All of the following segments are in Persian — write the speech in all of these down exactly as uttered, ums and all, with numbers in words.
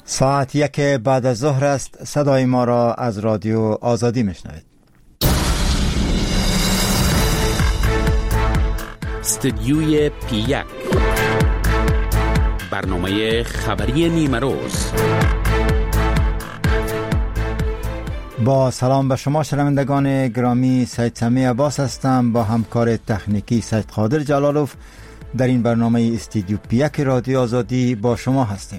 ساعت یک بعد از ظهر است. صدای ما را از رادیو آزادی میشنوید. استدیوی پی یک، برنامه خبری نیمه روز. با سلام به شما شنوندگان گرامی، سید سمی عباس هستم. با همکار تکنیکی سید قادر جلالوف در این برنامه استدیو پی یک رادیو آزادی با شما هستیم.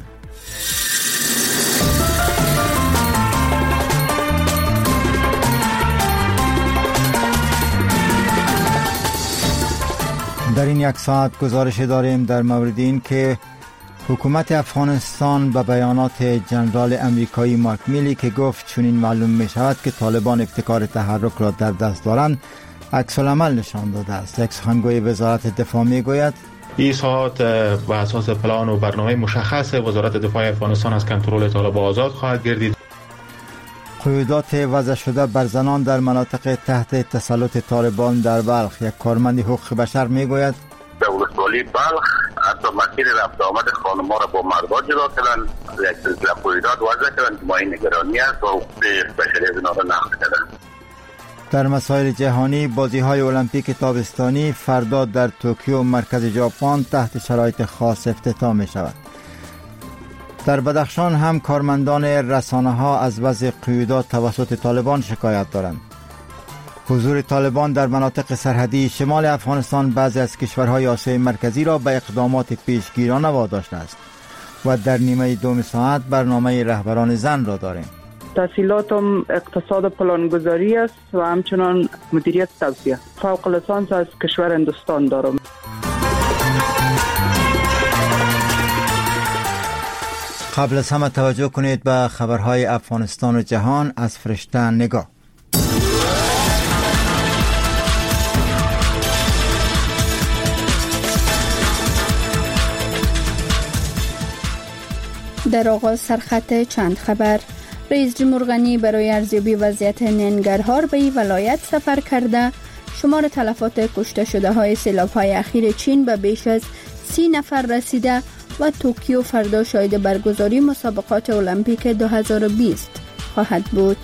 در این یک ساعت گزارش داریم در مورد این که حکومت افغانستان به بیانات جنرال امریکایی مارک میلی که گفت چنین معلوم می شود که طالبان ابتکار تحرک را در دست دارند عکس العمل نشان داده است. یک سخنگوی وزارت دفاع می گوید این ساعت به اساس پلان و برنامه مشخص وزارت دفاع افغانستان از کنترل طالبان آزاد خواهد گردید. قیودات وضع شده بر زنان در مناطق تحت تسلط طالبان در بلخ. یک کارمند حقوق بشر می گوید در ولسوالی بلخ حتی مسیر رفت آمد خانم‌ها را با مردا جدا کردند، یک سلسله قیودات وضع کردند که ما این نگرانی است و حقوق بشری از اینا را نقض کردند. در مسائل جهانی، بازی‌های المپیک تابستانی فردا در توکیو مرکز ژاپن تحت شرایط خاص افتتاح می شود. در بدخشان هم کارمندان رسانه‌ها از وضع قیودات توسط طالبان شکایت دارند. حضور طالبان در مناطق سرحدی شمال افغانستان بعضی از کشورهای آسیای مرکزی را به اقدامات پیشگیرانه واداشته است. و در نیمه دوم ساعت برنامه رهبران زن را داریم. تحصیلاتم اقتصاد پلانگذاری است و همچنان مدیریت توسعه. فوق لیسانس از کشور هندوستان دارم. قبل از همه توجه کنید به خبرهای افغانستان و جهان از فرشته نگاه. در آغاز سرخط چند خبر. رئیس جمهور غنی برای ارزیابی وضعیت ننگرهار به این ولایت سفر کرده. شمار تلفات کشته شده های سیلاب های اخیر چین به بیش از سی نفر رسیده و توکیو فردا شاهد برگزاری مسابقات المپیک دو هزار و بیست خواهد بود.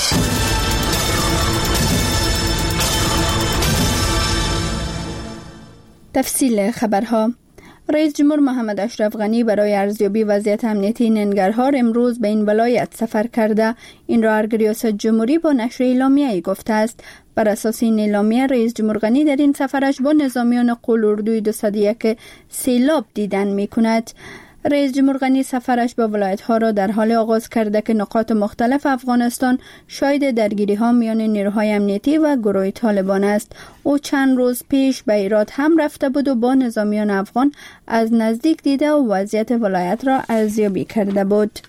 تفصیل خبرها. رئیس جمهور محمد اشرف غنی برای ارزیابی وضعیت امنیتی ننگرهار امروز به این ولایت سفر کرده. این را ریاست جمهوری با نشر اعلامیه‌ای گفته است. بر اساس این اعلامیه رئیس جمهور غنی در این سفرش با نظامیان قول-اردوی دویست و یک سیلاب دیدن می کند. رئیس جمهور غنی سفرش به ولایت‌ها را در حال آغاز کرده که نقاط مختلف افغانستان شاهد درگیری‌ها میان نیروهای امنیتی و گروه طالبان است. او چند روز پیش به هرات هم رفته بود و با نظامیان افغان از نزدیک دیده و وضعیت ولایت را ارزیابی کرده بود.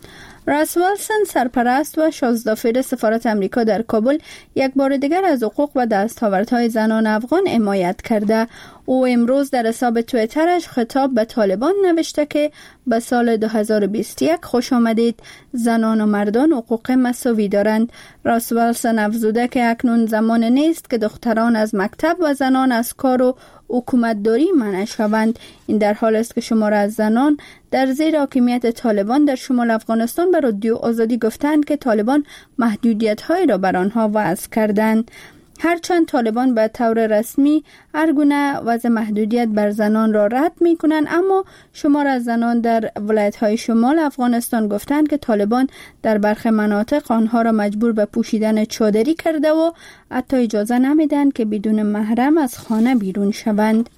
راس ویلسون سرپرست و شازده‌فیر سفارت امریکا در کابل یک بار دیگر از حقوق و دستاوردهای زنان افغان حمایت کرده. او امروز در حساب توییترش خطاب به طالبان نوشته که به سال دو هزار و بیست و یک خوش آمدید. زنان و مردان حقوق مساوی دارند. راس ویلسون افزوده که اکنون زمان نیست که دختران از مکتب و زنان از کار و حکومتداری منع شوند. این در حال است که شمار از زنان در زیر حاکمیت طالبان در شمال افغانستان به رادیو آزادی گفتند که طالبان محدودیت‌هایی را بر آنها وضع کردند. هرچند طالبان به طور رسمی هر گونه وضع محدودیت بر زنان را رد می کنند، اما شمار از زنان در ولایت‌های شمال افغانستان گفتند که طالبان در برخی مناطق آنها را مجبور به پوشیدن چادری کرده و حتی اجازه نمیدن که بدون محرم از خانه بیرون شوند.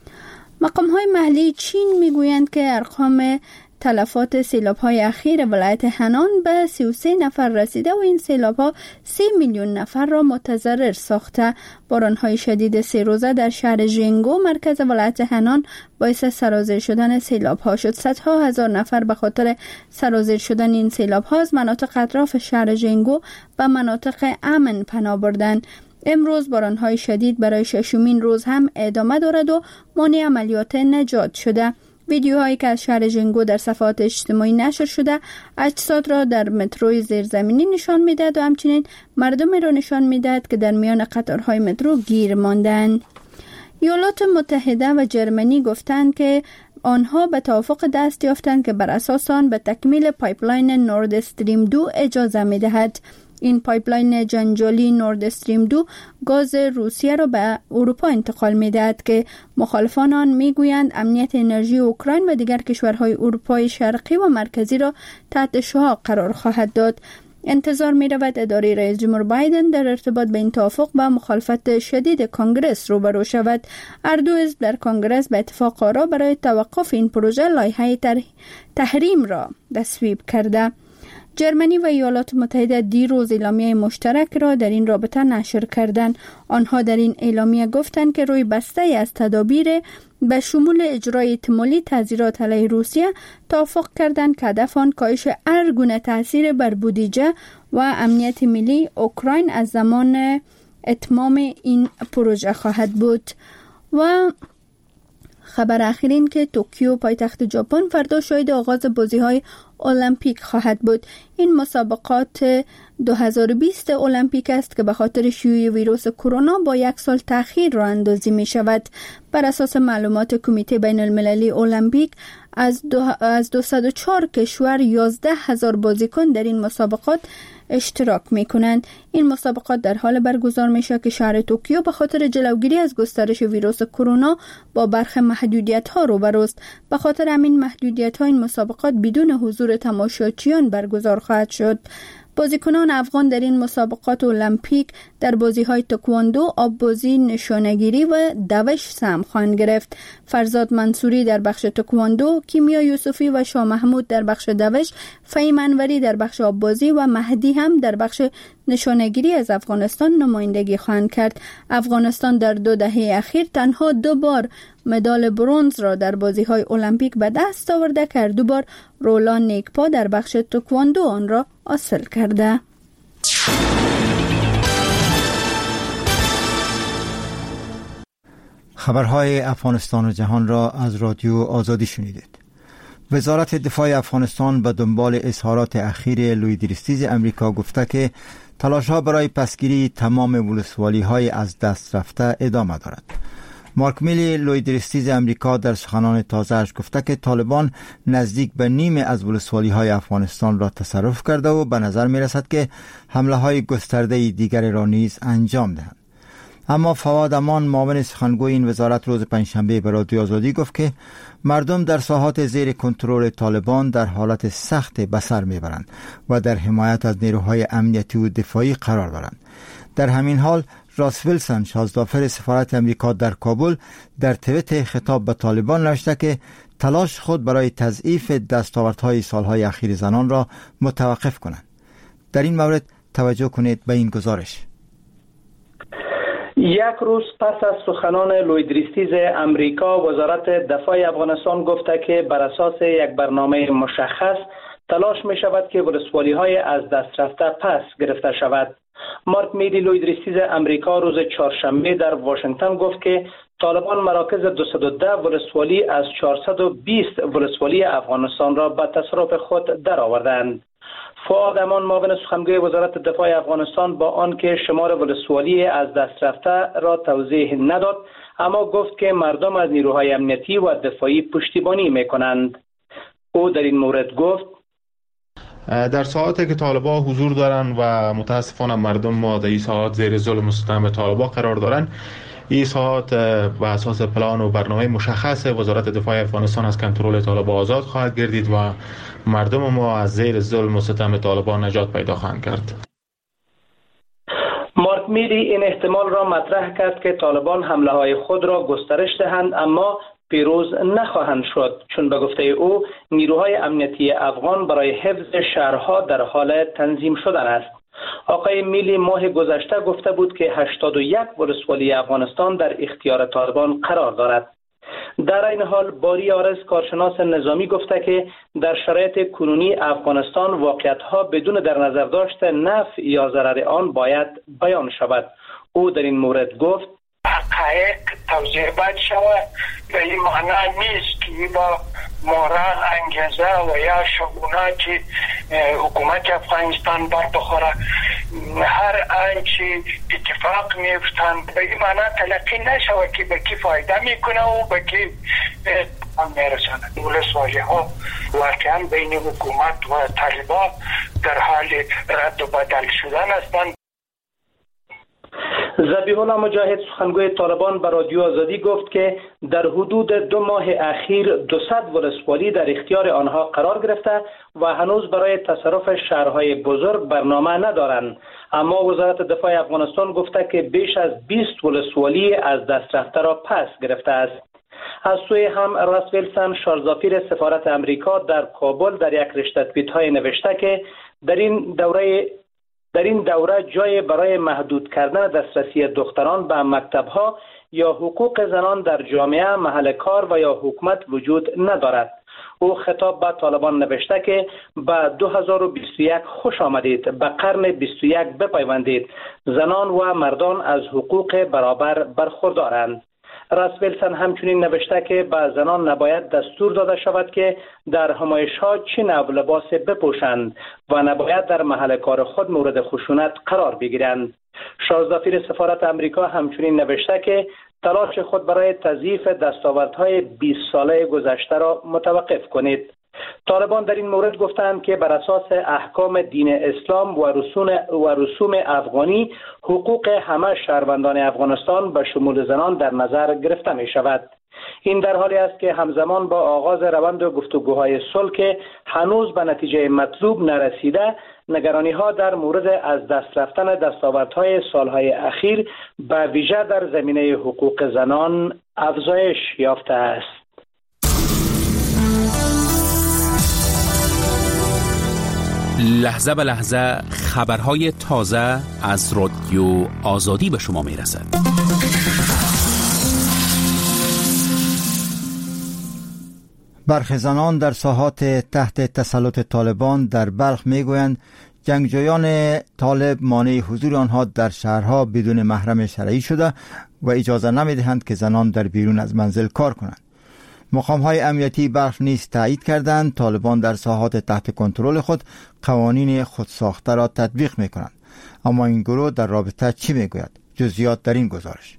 مقام‌های محلی چین میگویند که ارقام تلفات سیلاب‌های اخیر ولایت هنان به سی و سه نفر رسیده و این سیلاب‌ها سه میلیون نفر را متضرر ساخته. باران‌های شدید سه روزه در شهر ژینگو مرکز ولایت هنان باعث سرازیر شدن سیلاب‌ها شد. صدها هزار نفر به خاطر سرازیر شدن این سیلاب‌ها از مناطق اطراف شهر ژینگو به مناطق امن پناه بردند. امروز باران‌های شدید برای ششمین روز هم ادامه دارد و مانع عملیات نجات شده. ویدیوهایی که از شهر ژینگو در صفحات اجتماعی نشر شده اجساد را در متروی زیرزمینی نشان میدهد و همچنین مردمی را نشان میدهد که در میان قطارهای مترو گیر ماندند. ایالات متحده و جرمنی گفتند که آنها به توافق دست یافتند که بر اساس آن به تکمیل پایپلاین نورد استریم دو اجازه می دهد. این پایپلاین جنجالی نورد استریم دو گاز روسیه را به اروپا انتقال می دهد که مخالفان آن می گویند امنیت انرژی اوکراین و دیگر کشورهای اروپای شرقی و مرکزی را تحت شعاع قرار خواهد داد. انتظار می رود اداره رئیس جمهور بایدن در ارتباط به این توافق با مخالفت شدید کنگرس روبرو شود. هر دو حزب در کنگرس به اتفاق آرا برای توقف این پروژه لایحه تحریم را تصویب کرده. جرمنی و ایالات متحده دیروز اعلامیه مشترک را در این رابطه نشر کردند. آنها در این اعلامیه گفتند که روی بسته از تدابیر به شمول اجرای احتمالی تعزیرات علیه روسیه توافق کردند که هدف آن کاهش هر گونه تاثیر بر بودجه و امنیت ملی اوکراین از زمان اتمام این پروژه خواهد بود. و خبر اخیر این که توکیو پایتخت ژاپن فردا شاهد آغاز بازی‌های المپیک خواهد بود. این مسابقات دو هزار و بیست المپیک است که به خاطر شیوع ویروس کرونا با یک سال تأخیر راه اندازی می شود. بر اساس معلومات کمیته بین المللی المپیک از دو از دویست و چهار کشور یازده هزار بازیکن در این مسابقات اشتراک می کنند. این مسابقات در حال برگزار می شود که شهر توکیو به خاطر جلوگیری از گسترش ویروس کرونا با برخی محدودیت ها روبروست. به خاطر همین محدودیت ها این مسابقات بدون حضور تماشاچیان برگزار خواهد شد. بازیکنان افغان در این مسابقات المپیک در بازی‌های تکواندو، آب‌بازی، نشانه‌گیری و دوش سهم خواهند گرفت. فرزاد منصوری در بخش تکواندو، کیمیا یوسفی و شاه محمود در بخش دوش، فهیم انوری در بخش آب‌بازی و مهدی هم در بخش نشانه‌گیری از افغانستان نمایندگی خواهند کرد. افغانستان در دو دهه اخیر تنها دو بار مدال برنز را در بازی‌های المپیک به دست آورده که دو بار رولان نیکپا در بخش تکواندو آن را حاصل کرده. خبرهای افغانستان و جهان را از رادیو آزادی شنیدید. وزارت دفاع افغانستان به دنبال اظهارات اخیر لوید ریستیز امریکا گفته که تلاش‌ها برای پسگیری تمام ولسوالی‌های از دست رفته ادامه دارد. مارک میلی لوید ریستیز امریکا در سخنان تازه‌اش گفته که طالبان نزدیک به نیمه از ولسوالی‌های افغانستان را تصرف کرده و به نظر می‌رسد که حمله‌های گسترده دیگر را نیز انجام دهند. اما فواد امان معاون سخنگوی این وزارت روز پنجشنبه به رادیو آزادی گفت که مردم در ساحات زیر کنترل طالبان در حالت سخت به سر میبرند و در حمایت از نیروهای امنیتی و دفاعی قرار دارند. در همین حال راس ویلسون شازدافر سفارت امریکا در کابل در توییت خطاب به طالبان نوشته که تلاش خود برای تضعیف دستاوردهای سالهای اخیر زنان را متوقف کنند. در این مورد توجه کنید به این گزارش. یک روز پس از سخنان لوید ریستیز امریکا، وزارت دفاع افغانستان گفته که بر اساس یک برنامه مشخص تلاش می شود که ولسوالی‌های از دست رفته پس گرفته شود. مارک میلی لوید ریستیز امریکا روز چهارشنبه در واشنگتن گفت که طالبان مراکز دویست و ده ولسوالی از چهارصد و بیست ولسوالی افغانستان را به تصرف خود درآوردند. فواد امان معاون سخنگوی وزارت دفاع افغانستان با آنکه شمار ولسوالی از دست رفته را توضیح نداد، اما گفت که مردم از نیروهای امنیتی و دفاعی پشتیبانی می‌کنند. او در این مورد گفت: در ساعاتی که طالبان حضور دارند و متاسفانه مردم ما در این ساعات زیر ظلم و ستم طالبان قرار دارند، این ساعات به اساس پلان و برنامه مشخص وزارت دفاع افغانستان از کنترل طالبان آزاد خواهد گردید و مردم ما از زیر ظلم و ستم طالبان نجات پیدا خواهند کرد. مارک میلی این احتمال را مطرح کرد که طالبان حمله های خود را گسترش دهند اما پیروز نخواهند شد، چون به گفته او نیروهای امنیتی افغان برای حفظ شهرها در حال تنظیم شدن است. آقای میلی ماه گذشته گفته بود که هشتاد و یک ولسوالی افغانستان در اختیار طالبان قرار دارد. در این حال باری آرز کارشناس نظامی گفته که در شرایط کنونی افغانستان واقعیت‌ها بدون در نظر داشت نفع یا ضرر آن باید بیان شود. او در این مورد گفت: حقایق توضیح باید شود، به این معنا نیست که با مورال انگیزه و یا شگونه که حکومت افغانستان بر بخوره هر آنچه اتفاق میفتند به این معنا تلقی نشود که به کی فایده میکنه و به کی انجام میرسانند. ولسوالی ها واقعا بین حکومت و طالبان در حال رد و بدل شدن هستند. ذبیح الله مجاهد سخنگوی طالبان به رادیو آزادی گفت که در حدود دو ماه اخیر دویست ولسوالی در اختیار آنها قرار گرفته و هنوز برای تصرف شهرهای بزرگ برنامه ندارند. اما وزارت دفاع افغانستان گفته که بیش از بیست ولسوالی از دست رفته را پس گرفته است. از سوی هم راس ویلسون شارزافیر سفارت امریکا در کابل در یک رشته توییت های نوشته که در این دوره در این دوره جای برای محدود کردن دسترسی دختران به مکتب‌ها یا حقوق زنان در جامعه، محل کار و یا حکومت وجود ندارد. او خطاب به طالبان نوشته که به دو هزار و بیست و یک خوش آمدید، به قرن بیست و یک بپیوندید. زنان و مردان از حقوق برابر برخوردارند. راس ویلسون همچنین نوشته که به زنان نباید دستور داده شود که در همایش‌ها چه نوع لباس بپوشند و نباید در محل کار خود مورد خشونت قرار بگیرند. شارزافیر سفارت امریکا همچنین نوشته که تلاش خود برای تضعیف دستاوردهای بیست ساله گذشته را متوقف کنید. طالبان در این مورد گفتند که بر اساس احکام دین اسلام و رسوم و رسوم افغانی حقوق همه شهروندان افغانستان به شمول زنان در نظر گرفته می شود. این در حالی است که همزمان با آغاز روند گفتگوهای صلح که هنوز به نتیجه مطلوب نرسیده، نگرانی ها در مورد از دست رفتن دستاوردهای سالهای اخیر به ویژه در زمینه حقوق زنان افزایش یافته است. لحظه به لحظه خبرهای تازه از رادیو آزادی به شما می رسد. برخی زنان در ساحات تحت تسلط طالبان در بلخ می گویند جنگجویان طالب مانع حضور آنها در شهرها بدون محرم شرعی شده و اجازه نمی دهند که زنان در بیرون از منزل کار کنند. مقام‌های امنیتی بلخ نیز تایید کردند طالبان در ساحات تحت کنترل خود قوانین خودساخته را تطبیق می‌کنند. اما این گروه در رابطه چی می‌گوید؟ جزئیات در این گزارش.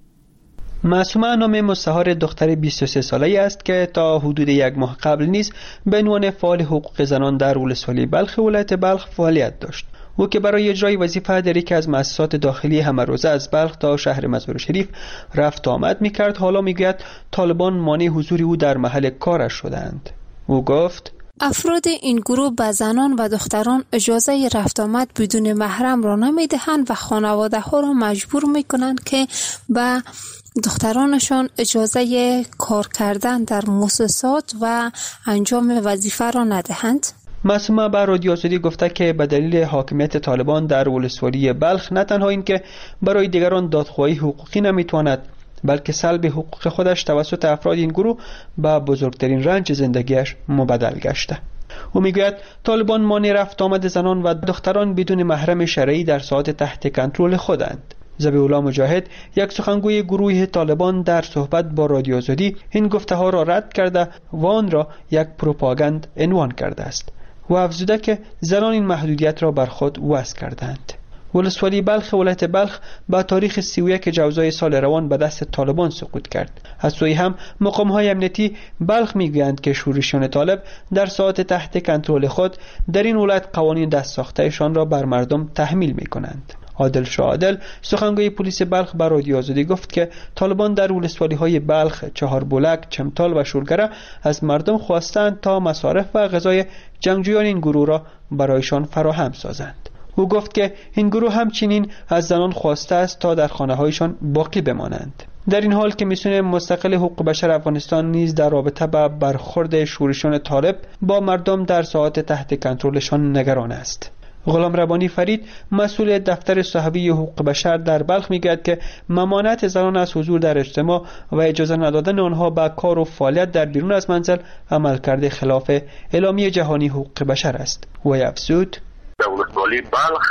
معصومه نام مستعار دختر بیست و سه ساله‌ای است که تا حدود یک ماه قبل نیز به عنوان فعال حقوق زنان در ولسوالی بلخ ولایت بلخ فعالیت داشت. او که برای اجرای وظیفه در یکی از مؤسسات داخلی همروزه از بلخ تا شهر مزار شریف رفت آمد می‌کرد، حالا می‌گوید طالبان مانع حضور او در محل کارش شدند. او گفت افراد این گروه به زنان و دختران اجازه رفت آمد بدون محرم را نمی‌دهند و خانواده ها را مجبور می‌کنند که به دخترانشان اجازه کار کردن در مؤسسات و انجام وظیفه را ندهند. معصومه به رادیو آزادی گفته که به دلیل حاکمیت طالبان در ولسوالی بلخ نه تنها این که برای دیگران دادخواهی حقوقی نمیتواند، بلکه سلب حقوق خودش توسط افراد این گروه به بزرگترین رنج زندگیش مبدل گشته. او میگوید طالبان مانع رفت آمد زنان و دختران بدون محرم شرعی در ساحات تحت کنترل خودند. ذبیح الله مجاهد، یک سخنگوی گروه طالبان، در صحبت با رادیو آزادی این گفته ها را رد کرده و آن را یک پروپاگاند عنوان کرده است و افزوده که زنان این محدودیت را بر خود وضع کردند. ولسوالی بلخ ولایت بلخ با تاریخ سی و یک جوزای سال روان به دست طالبان سقوط کرد. از سوی هم مقام‌های امنیتی بلخ میگویند که شورشیان طالب در ساحات تحت کنترل خود در این ولایت قوانین دست ساخته‌شان را بر مردم تحمیل می‌کنند. عادل شاه عادل، سخنگوی پلیس بلخ، بر رادیو آزادی گفت که طالبان در ولسوالی‌های بلخ، چهاربلک، چمتال و شولگره از مردم خواستند تا مصارف و غذای جنگجویان این گروه را برایشان فراهم سازند. او گفت که این گروه همچنین از زنان خواسته است تا در خانه‌هایشان باقی بمانند. در این حال که میسون مستقل حقوق بشر افغانستان نیز در رابطه با برخورد شورشیان طالب با مردم در ساحات تحت کنترلشان نگران است. غلام ربانی فرید، مسئول دفتر صحوی حقوق بشر در بلخ، میگوید که ممانعت زنان از حضور در اجتماع و اجازه ندادن آنها به کار و فعالیت در بیرون از منزل عملکرد خلاف اعلامیه جهانی حقوق بشر است. و افزود در ولسوالی بلخ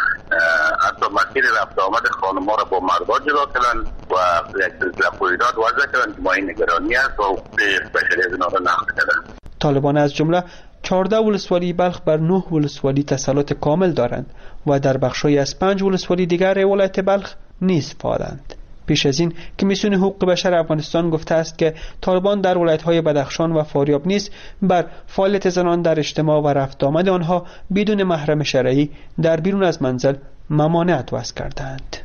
حتی مسیر رفت آمد خانم‌ها را با مردا جدا کردن و یک سلسله قیودات وضع کردن که ما این نگرانی است و حقوق بشری از اینها را نقض کردن. طالبان از جمله چهارده ولسوالی بلخ بر نه ولسوالی تسلط کامل دارند و در بخشی از پنج ولسوالی دیگر ولایت بلخ نیز فعالند. پیش از این کمیسیون حقوق بشر افغانستان گفته است که طالبان در ولایت‌های بدخشان و فاریاب نیز بر فعالیت زنان در اجتماع و رفت آمد آنها بدون محرم شرعی در بیرون از منزل ممانعت وضع کردند.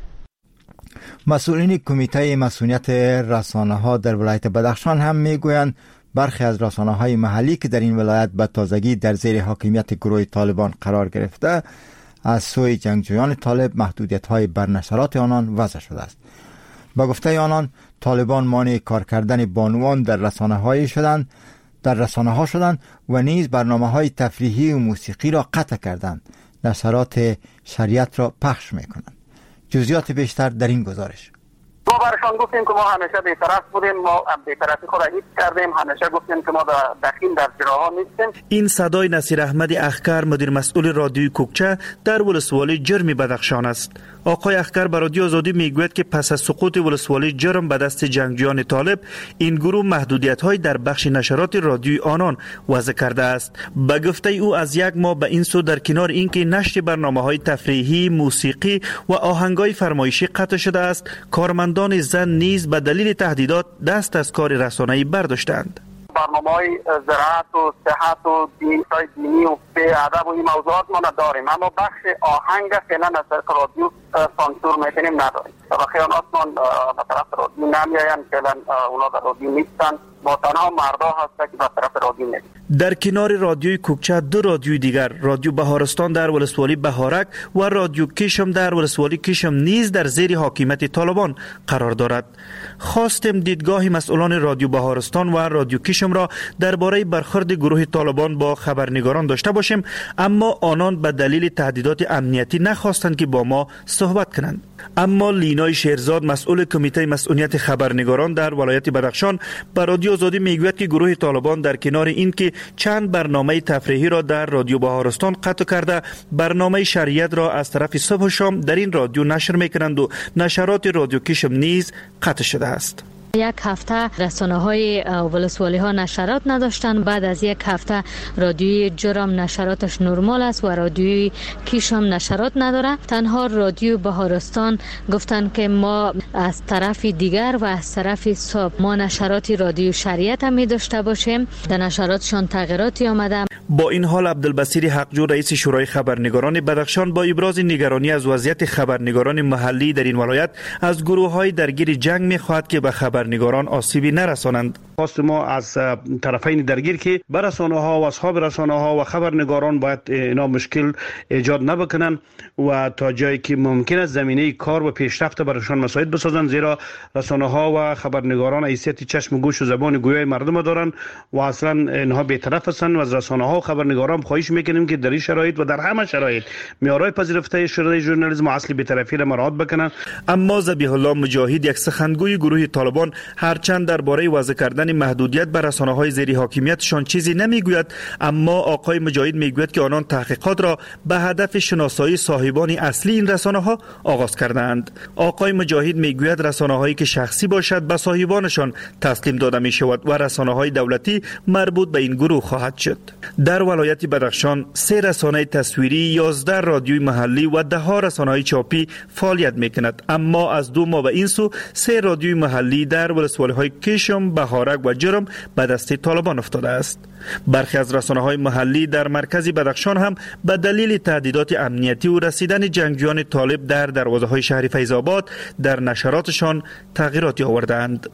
مسئولین کمیته مسئولیت رسانه‌ها در ولایت بدخشان هم میگویند برخی از رسانه‌های محلی که در این ولایت به تازگی در زیر حاکمیت گروه طالبان قرار گرفته از سوی جنگجویان طالب محدودیت‌های بر نشرات آنان وضع شده است. با گفته آنان طالبان مانع کار کردن بانوان در رسانه‌های شدند در رسانه‌ها شدند و نیز برنامه‌های تفریحی و موسیقی را قطع کردند. نشرات شریعت را پخش می‌کنند. جزئیات بیشتر در این گزارش. ما برشان گفتیم که ما همیشه بی‌طرف بودیم، ما بی‌طرفی خود را حفظ کردیم، همیشه گفتیم که ما دخیل در جراها نیستیم. این صدای نصیر احمد اخکر مدیر مسئول رادیوی کوکچه در ولسوالی جرم بدخشان است. آقای اخکر به رادیو آزادی میگوید که پس از سقوط ولسوالی جرم به دست جنگجویان طالب این گروه محدودیت‌های در بخش نشرات رادیوی آنان وضع کرده است. به گفته او از یک ماه به این سو در کنار اینکه نشر برنامه‌های تفریحی، موسیقی و آهنگ‌های فرمایشی قطع شده است، کارمندان زن نیز به دلیل تهدیدات دست از کار رسانه‌ای برداشتند. برنامه‌های زراعت و صحت و دین‌های دینی و به ادب و این موضوعات ما نداریم، اما بخش آهنگ فعلا از رادیو سانسور می‌کنیم نداریم. و خیانات ما به طرف رادیو نمی‌آیند، فعلا اونا در رادیو نیستن. ما تنها مردا هست که به طرف رادیو نمی‌آیند. در کنار رادیوی کوکچه دو رادیوی دیگر، رادیو بهارستان در ولسوالی بهارک و رادیو کشم در ولسوالی کشم نیز در زیر حاکمیت طالبان قرار دارد. خواستیم دیدگاه مسئولان رادیو بهارستان و رادیو کشم را درباره برخورد گروه طالبان با خبرنگاران داشته باشیم، اما آنان به دلیل تهدیدات امنیتی نخواستند که با ما صحبت کنند. اما لینای شیرزاد مسئول کمیته مسئولیت خبرنگاران در ولایت بدخشان به رادیو آزادی میگوید که گروه طالبان در کنار این که چند برنامه تفریحی را در رادیو بهارستان قطع کرده، برنامه شریعت را از طرف صبح و شام در این رادیو نشر میکنند و نشرات رادیو کشم نیز قطع شده است. یک هفته رسانه‌های ولسوالی ها نشرات نداشتن، بعد از یک هفته رادیوی جرم نشراتش نرمال است و رادیوی کیشم نشرات نداره. تنها رادیو بهارستان گفتن که ما از طرف دیگر و از طرف صبح ما نشراتی رادیو شریعت هم می داشته باشیم. در نشراتشان تغییراتی آمده. با این حال عبدالبصیر حقجو رئیس شورای خبرنگاران بدخشان با ابراز نگرانی از وضعیت خبرنگاران محلی در این ولایت از گروه‌های درگیر جنگ می‌خواهد که به خبرنگاران آسیبی نرسانند. خواست ما از طرفین درگیر که بر رسانه‌ها و اصحاب رسانه‌ها و خبرنگاران باید اینا مشکل ایجاد نبکنن و تا جایی که ممکن است زمینه کار و پیشرفت برایشان مساعد بسازند، زیرا رسانه‌ها و خبرنگاران حیثیت چشم و گوش و زبان گویای مردم دارند و اصلا اینها بی‌طرف هستند و از رسانه‌ها و خبرنگاران خواهش می‌کنیم که در این شرایط و در همه شرایط معیارهای پذیرفته شورای ژورنالیسم و اصل بی‌طرفی را مراعات بکنند. اما ذبیح الله مجاهد یک سخنگوی گروه طالبان هرچند درباره وضع کردن محدودیت بر رسانه‌های زیر حاکمیتشان چیزی نمیگوید، اما آقای مجاهد میگوید که آنان تحقیقات را به هدف شناسایی صاحبان اصلی این رسانه‌ها آغاز کردند. آقای مجاهد میگوید رسانه‌هایی که شخصی باشد به صاحبانشان تسلیم داده میشود و رسانه‌های دولتی مربوط به این گروه خواهد شد. در ولایت بدخشان سه رسانه تصویری، یازده رادیوی محلی و ده ها رسانه‌های چاپی فعالیت میکند، اما از دو ماه به این سو سه رادیوی محلی در ولسوالی‌های کشم، بهارک و جرم به دست طالبان افتاده است. برخی از رسانه‌های محلی در مرکز بدخشان هم به دلیل تهدیدات امنیتی و رسیدن جنگجویان طالب در دروازه‌های شهر فیض‌آباد در نشراتشان تغییراتی آوردند.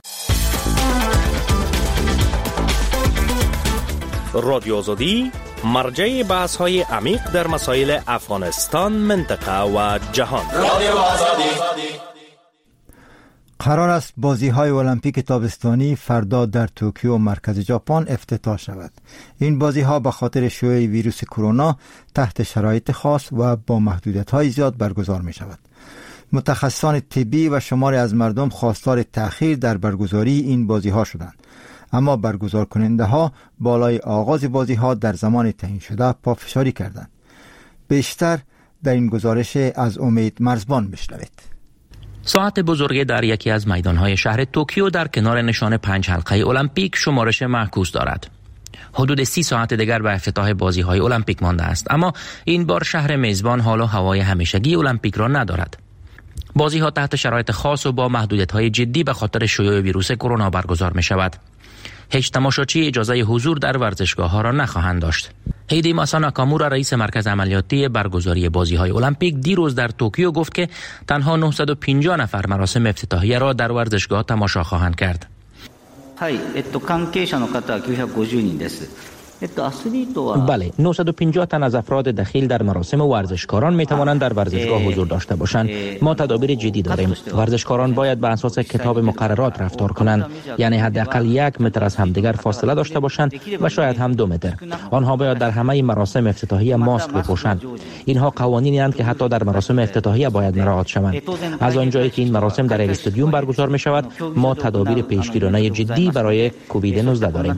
رادیو آزادی مرجع بحث‌های عمیق در مسائل افغانستان، منطقه و جهان. رادیو آزادی. قرار است بازی‌های المپیک تابستانی فردا در توکیو مرکز ژاپن افتتاح شود. این بازی‌ها به خاطر شیوع ویروس کرونا تحت شرایط خاص و با محدودیت‌های زیاد برگزار می‌شود. متخصصان طبی و شماری از مردم خواستار تأخیر در برگزاری این بازی‌ها شدند، اما برگزار کننده ها بالای آغاز بازی ها در زمان تعیین شده پافشاری کردند. بیشتر در این گزارش از امید مرزبان بشنوید. ساعت بزرگی در یکی از میدانهای شهر توکیو در کنار نشان پنج حلقه المپیک شمارش معکوس دارد. حدود سی ساعت دیگر به افتتاح بازی های المپیک مانده است، اما این بار شهر میزبان حال و هوای همیشگی المپیک را ندارد. بازی ها تحت شرایط خاص و با محدودیت های جدی به خاطر شیوع ویروس کرونا برگزار می شود. هیچ تماشاچی اجازه حضور در ورزشگاه ها را نخواهند داشت. هیدی ماسا ناکامورا رئیس مرکز عملیاتی برگزاری بازی های المپیک دیروز در توکیو گفت که تنها نهصد و پنجاه نفر مراسم افتتاحیه را در ورزشگاه تماشا خواهند کرد. はい、えっと関係者の方はきゅうひゃくごじゅうにんです。 بله، نهصد و پنجاه تن از افراد دخیل در مراسم و ورزشکاران می توانند در ورزشگاه حضور داشته باشند. ما تدابیر جدی داریم. ورزشکاران باید به اساس کتاب مقررات رفتار کنند، یعنی حداقل یک متر از همدیگر فاصله داشته باشند و شاید هم دو متر. آنها باید در همه مراسم افتتاحیه ماسک بپوشند. اینها قوانینی اند که حتی در مراسم افتتاحیه باید مراعات شوند. از آنجایی که این مراسم در یک استادیوم برگزار می شود، ما تدابیر پیشگیرانه جدی برای کووید نوزده داریم.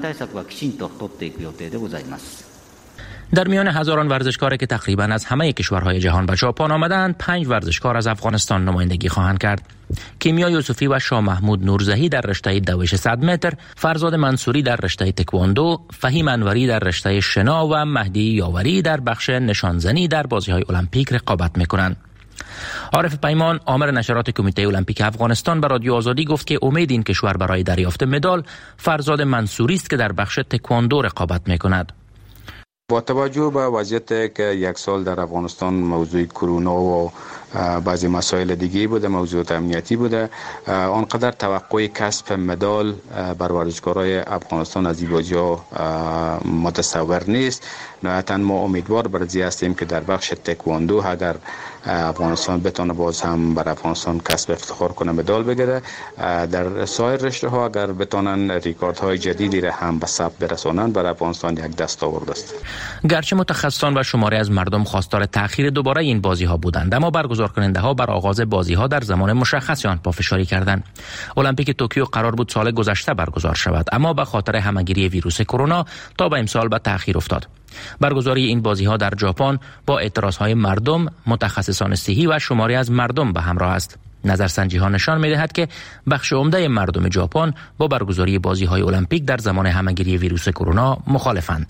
در میان هزاران ورزشکاری که تقریباً از همه کشورهای جهان به ژاپن آمدند، پنج ورزشکار از افغانستان نمایندگی خواهند کرد. کیمیا یوسفی و شاه محمود نورزهی در رشته دوش صد متر، فرزاد منصوری در رشته تکواندو، فهیم انوری در رشته شنا و مهدی یاوری در بخش نشانزنی در بازی‌های المپیک رقابت می‌کنند. عارف پیمان، آمر نشرات کمیته المپیک افغانستان، به رادیو آزادی گفت که امید این کشور برای دریافت مدال فرزاد منصوری است که در بخش تکواندو رقابت می‌کند. با توجه به وضعیت که یک سال در افغانستان موضوع کرونا و بعضی مسائل دیگه بوده، موضوعات امنیتی بوده، آنقدر توقع کسب مدال بر ورزشکارای افغانستان از این بازی‌ها متصور نیست. نهایتاً ما امیدوار بر این هستیم که در بخش تکواندو اگر افغانستان بتونه باز هم بر افغانستان کسب افتخار کنه مدال بگیره، در سایر رشته ها اگر بتونن ریکوردهای جدیدی را هم به ثبت برسانند بر افغانستان یک دستاورد است. گرچه متخصصان و شماری از مردم خواستار تأخیر دوباره این بازی ها بودند، اما برگزار کننده ها بر آغاز بازی ها در زمان مشخصی آن پافشاری کردند. المپیک توکیو قرار بود سال گذشته برگزار شود، اما به خاطر همهگیری ویروس کرونا تا به امسال به تأخیر افتاد. برگزاری این بازی ها در ژاپن با اعتراض های مردم، متخصصان صحی و شماری از مردم به همراه است. نظرسنجی ها نشان می دهد که بخش عمده مردم ژاپن با برگزاری بازی های المپیک در زمان همهگیری ویروس کرونا مخالفند.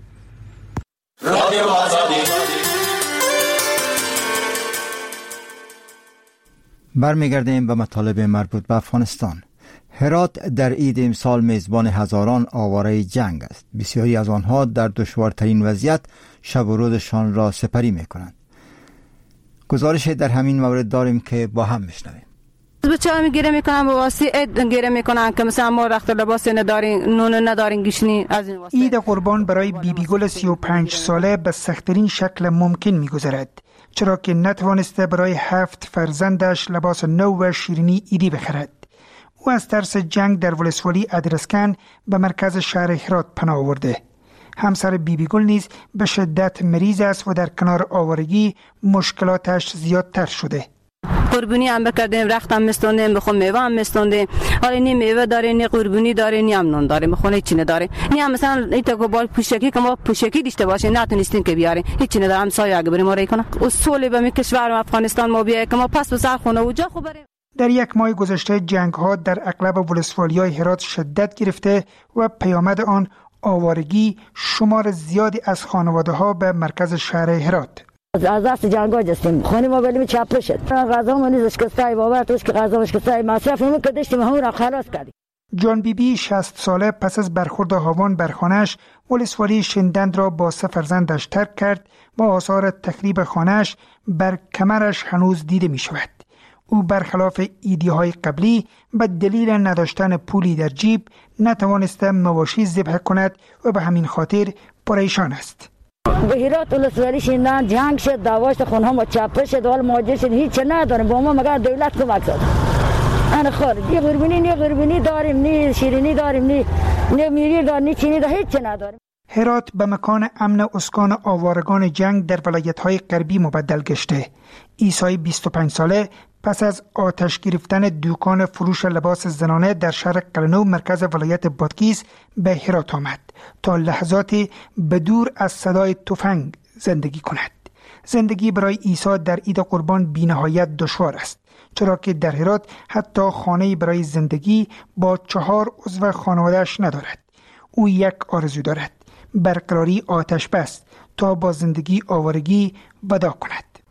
برمیگردیم به مطالب مربوط به افغانستان. هرات در عید امسال میزبان هزاران آواره جنگ است. بسیاری از آنها در دشوارترین وضعیت شب و روزشان را سپری میکنند. گزارش در همین مورد داریم که با هم میشنویم. بچه‌ها میگیره میکنن با واسه عید گیره میکنن که مثلا ما رخت لباس نداریم، نون نداریم، گشنی. از این واسه عید قربان برای بیبی گل سی و پنج ساله به سخت‌ترین شکل ممکن میگذرد، چرا که نتوانسته برای هفت فرزندش لباس نو و شیرینی عیدی بخرد. او از ترس جنگ در ولسوالی ادرسکن به مرکز شهر هرات پناه آورده. همسر بیبی گل نیز به شدت مریض است و در کنار آوارگی مشکلاتش زیادتر شده. قربونی هم بکردیم، رخت هم مستوندیم، بخون میوه هم مستوندیم. حالا نی میوه داره، نی قربونی داره، نی هم نون داره، بخونه هیچی نداره. نی هم مثلا ایتا که با پوشکی که ما پوشکی داشته باشیم نتونستیم که بیاریم، هیچی ندارم. سایه اگه بریم آره کنه اصولی به می کشور افغانستان ما بیای که ما پس به سر خونه و جا خوب بریم. در یک ماه گذشته جنگ ها در اغلب ولسوالی‌های هرات شدت گرفته و پیامد آن آوارگی شمار زیادی از خانواده ها به مرکز شهر هرات. از دست جنگ ها جستیم خانه ما بلیم چپه شد، غذا ما نیز اشکستای باور توش که غذا اشکستای مصرف همون که داشتیم همون را خلاص کردیم. جان بی بی شصت ساله پس از برخورد هاوان بر خانه‌اش ولسوالی شندند را با سه فرزندش ترک کرد و آثار تخریب خانه‌اش بر کمرش هنوز دیده می شود. او برخلاف ایدی‌های قبلی به دلیل نداشتن پولی در جیب نتوانسته مواشی ذبح کند و به همین خاطر پریشان است. به هرات ولسوالی شیندن جنگ شد، دعواش خونه ها چپه شد، حال مهاجر شد، هیچ نداریم با ما مگر دولت کمک کرد. انا خارج یه قربونی نی قربونی داریم، نی شیرینی داریم، نی نی میری داریم، نی چینی داریم، هیچ نداریم. هرات به مکان امن اسکان آوارگان جنگ در ولایت‌های غربی مبدل گشته. عیسی بیست و پنج ساله پس از آتش گرفتن دکان فروش لباس زنانه در شهر قلنو مرکز ولایت بادغیس به هرات آمد تا لحظاتی بدور از صدای تفنگ زندگی کند. زندگی برای عیسی در عید قربان بی‌نهایت دشوار است، چرا که در هرات حتی خانه‌ای برای زندگی با چهار عضو خانواده‌اش ندارد. او یک آرزو دارد: برقراری آتش بس تا با زندگی آوارگی ودا کند.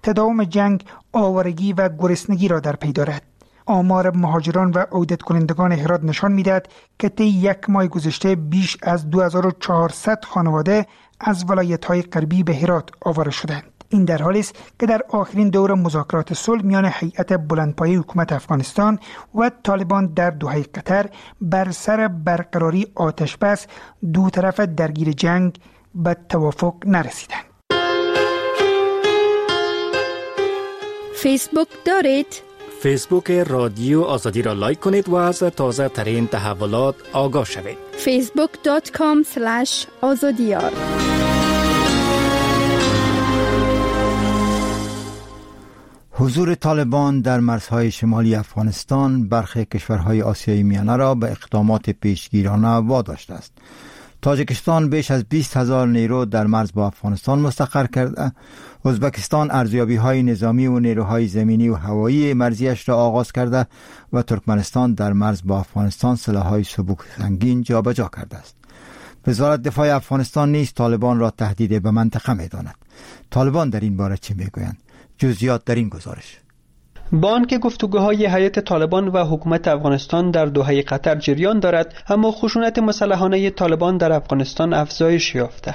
تداوم جنگ آوارگی و گرسنگی را در پی دارد. آمار مهاجران و عودت کنندگان هرات نشان می‌دهد که طی یک ماه گذشته بیش از دو هزار و چهارصد خانواده از ولایت‌های غربی به هرات آواره شدند. این در حالی است که در آخرین دور مذاکرات صلح میان هیئت بلندپایه حکومت افغانستان و طالبان در دوحه قطر بر سر برقراری آتش بس دو طرف درگیر جنگ به توافق نرسیدند. فیسبوک دارید؟ فیسبوک رادیو آزادی را لایک کنید و از تازه ترین تحولات آگاه شوید. فیسبوک دات کام اسلش آزادیار. حضور طالبان در مرزهای شمالی افغانستان برخی کشورهای آسیای میانه را به اقدامات پیشگیرانه واداشته است. تاجیکستان بیش از بیست هزار نیرو در مرز با افغانستان مستقر کرده. ازبکستان ارزیابی‌های نظامی و نیروهای زمینی و هوایی مرزیش را آغاز کرده و ترکمنستان در مرز با افغانستان سلاح‌های سبک سنگین جابجا کرده است. وزارت دفاع افغانستان نیز طالبان را تهدید به منطقه می‌داند. طالبان در این باره چه می‌گویند؟ جزئیات در این گزارش. با آنکه گفتگوهای هیئت طالبان و حکومت افغانستان در دوحه قطر جریان دارد، اما خشونت مسلحانه طالبان در افغانستان افزایش یافته.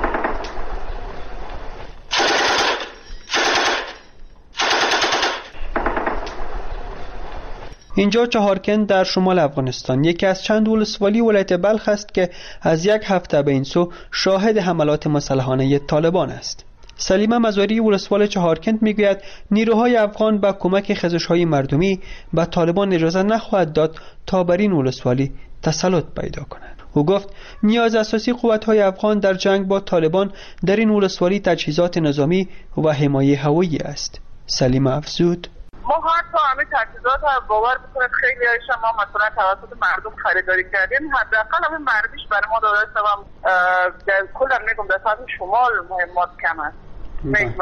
اینجا چهارکند در شمال افغانستان یکی از چند ولسوالی ولایت بلخ است که از یک هفته به این سو شاهد حملات مسلحانه طالبان است. سلیمه مزاری ولسوال چهارکند میگوید نیروهای افغان با کمک خزش‌های مردمی به طالبان اجازه نخواهد داد تا بر این ولسوالی تسلط پیدا کنند. او گفت نیاز اساسی قوت‌های افغان در جنگ با طالبان در این ولسوالی تجهیزات نظامی و حمایت هوایی است. سلیمه افزود ما حتی همه تجهیزات رو باور بکنید خیلی هایش ما مثلا توسط مردم خریداری کردیم، حداقل همه مرمیش برای ما داده است و در کل میگم در سطح شمال مهمات کم است. میگم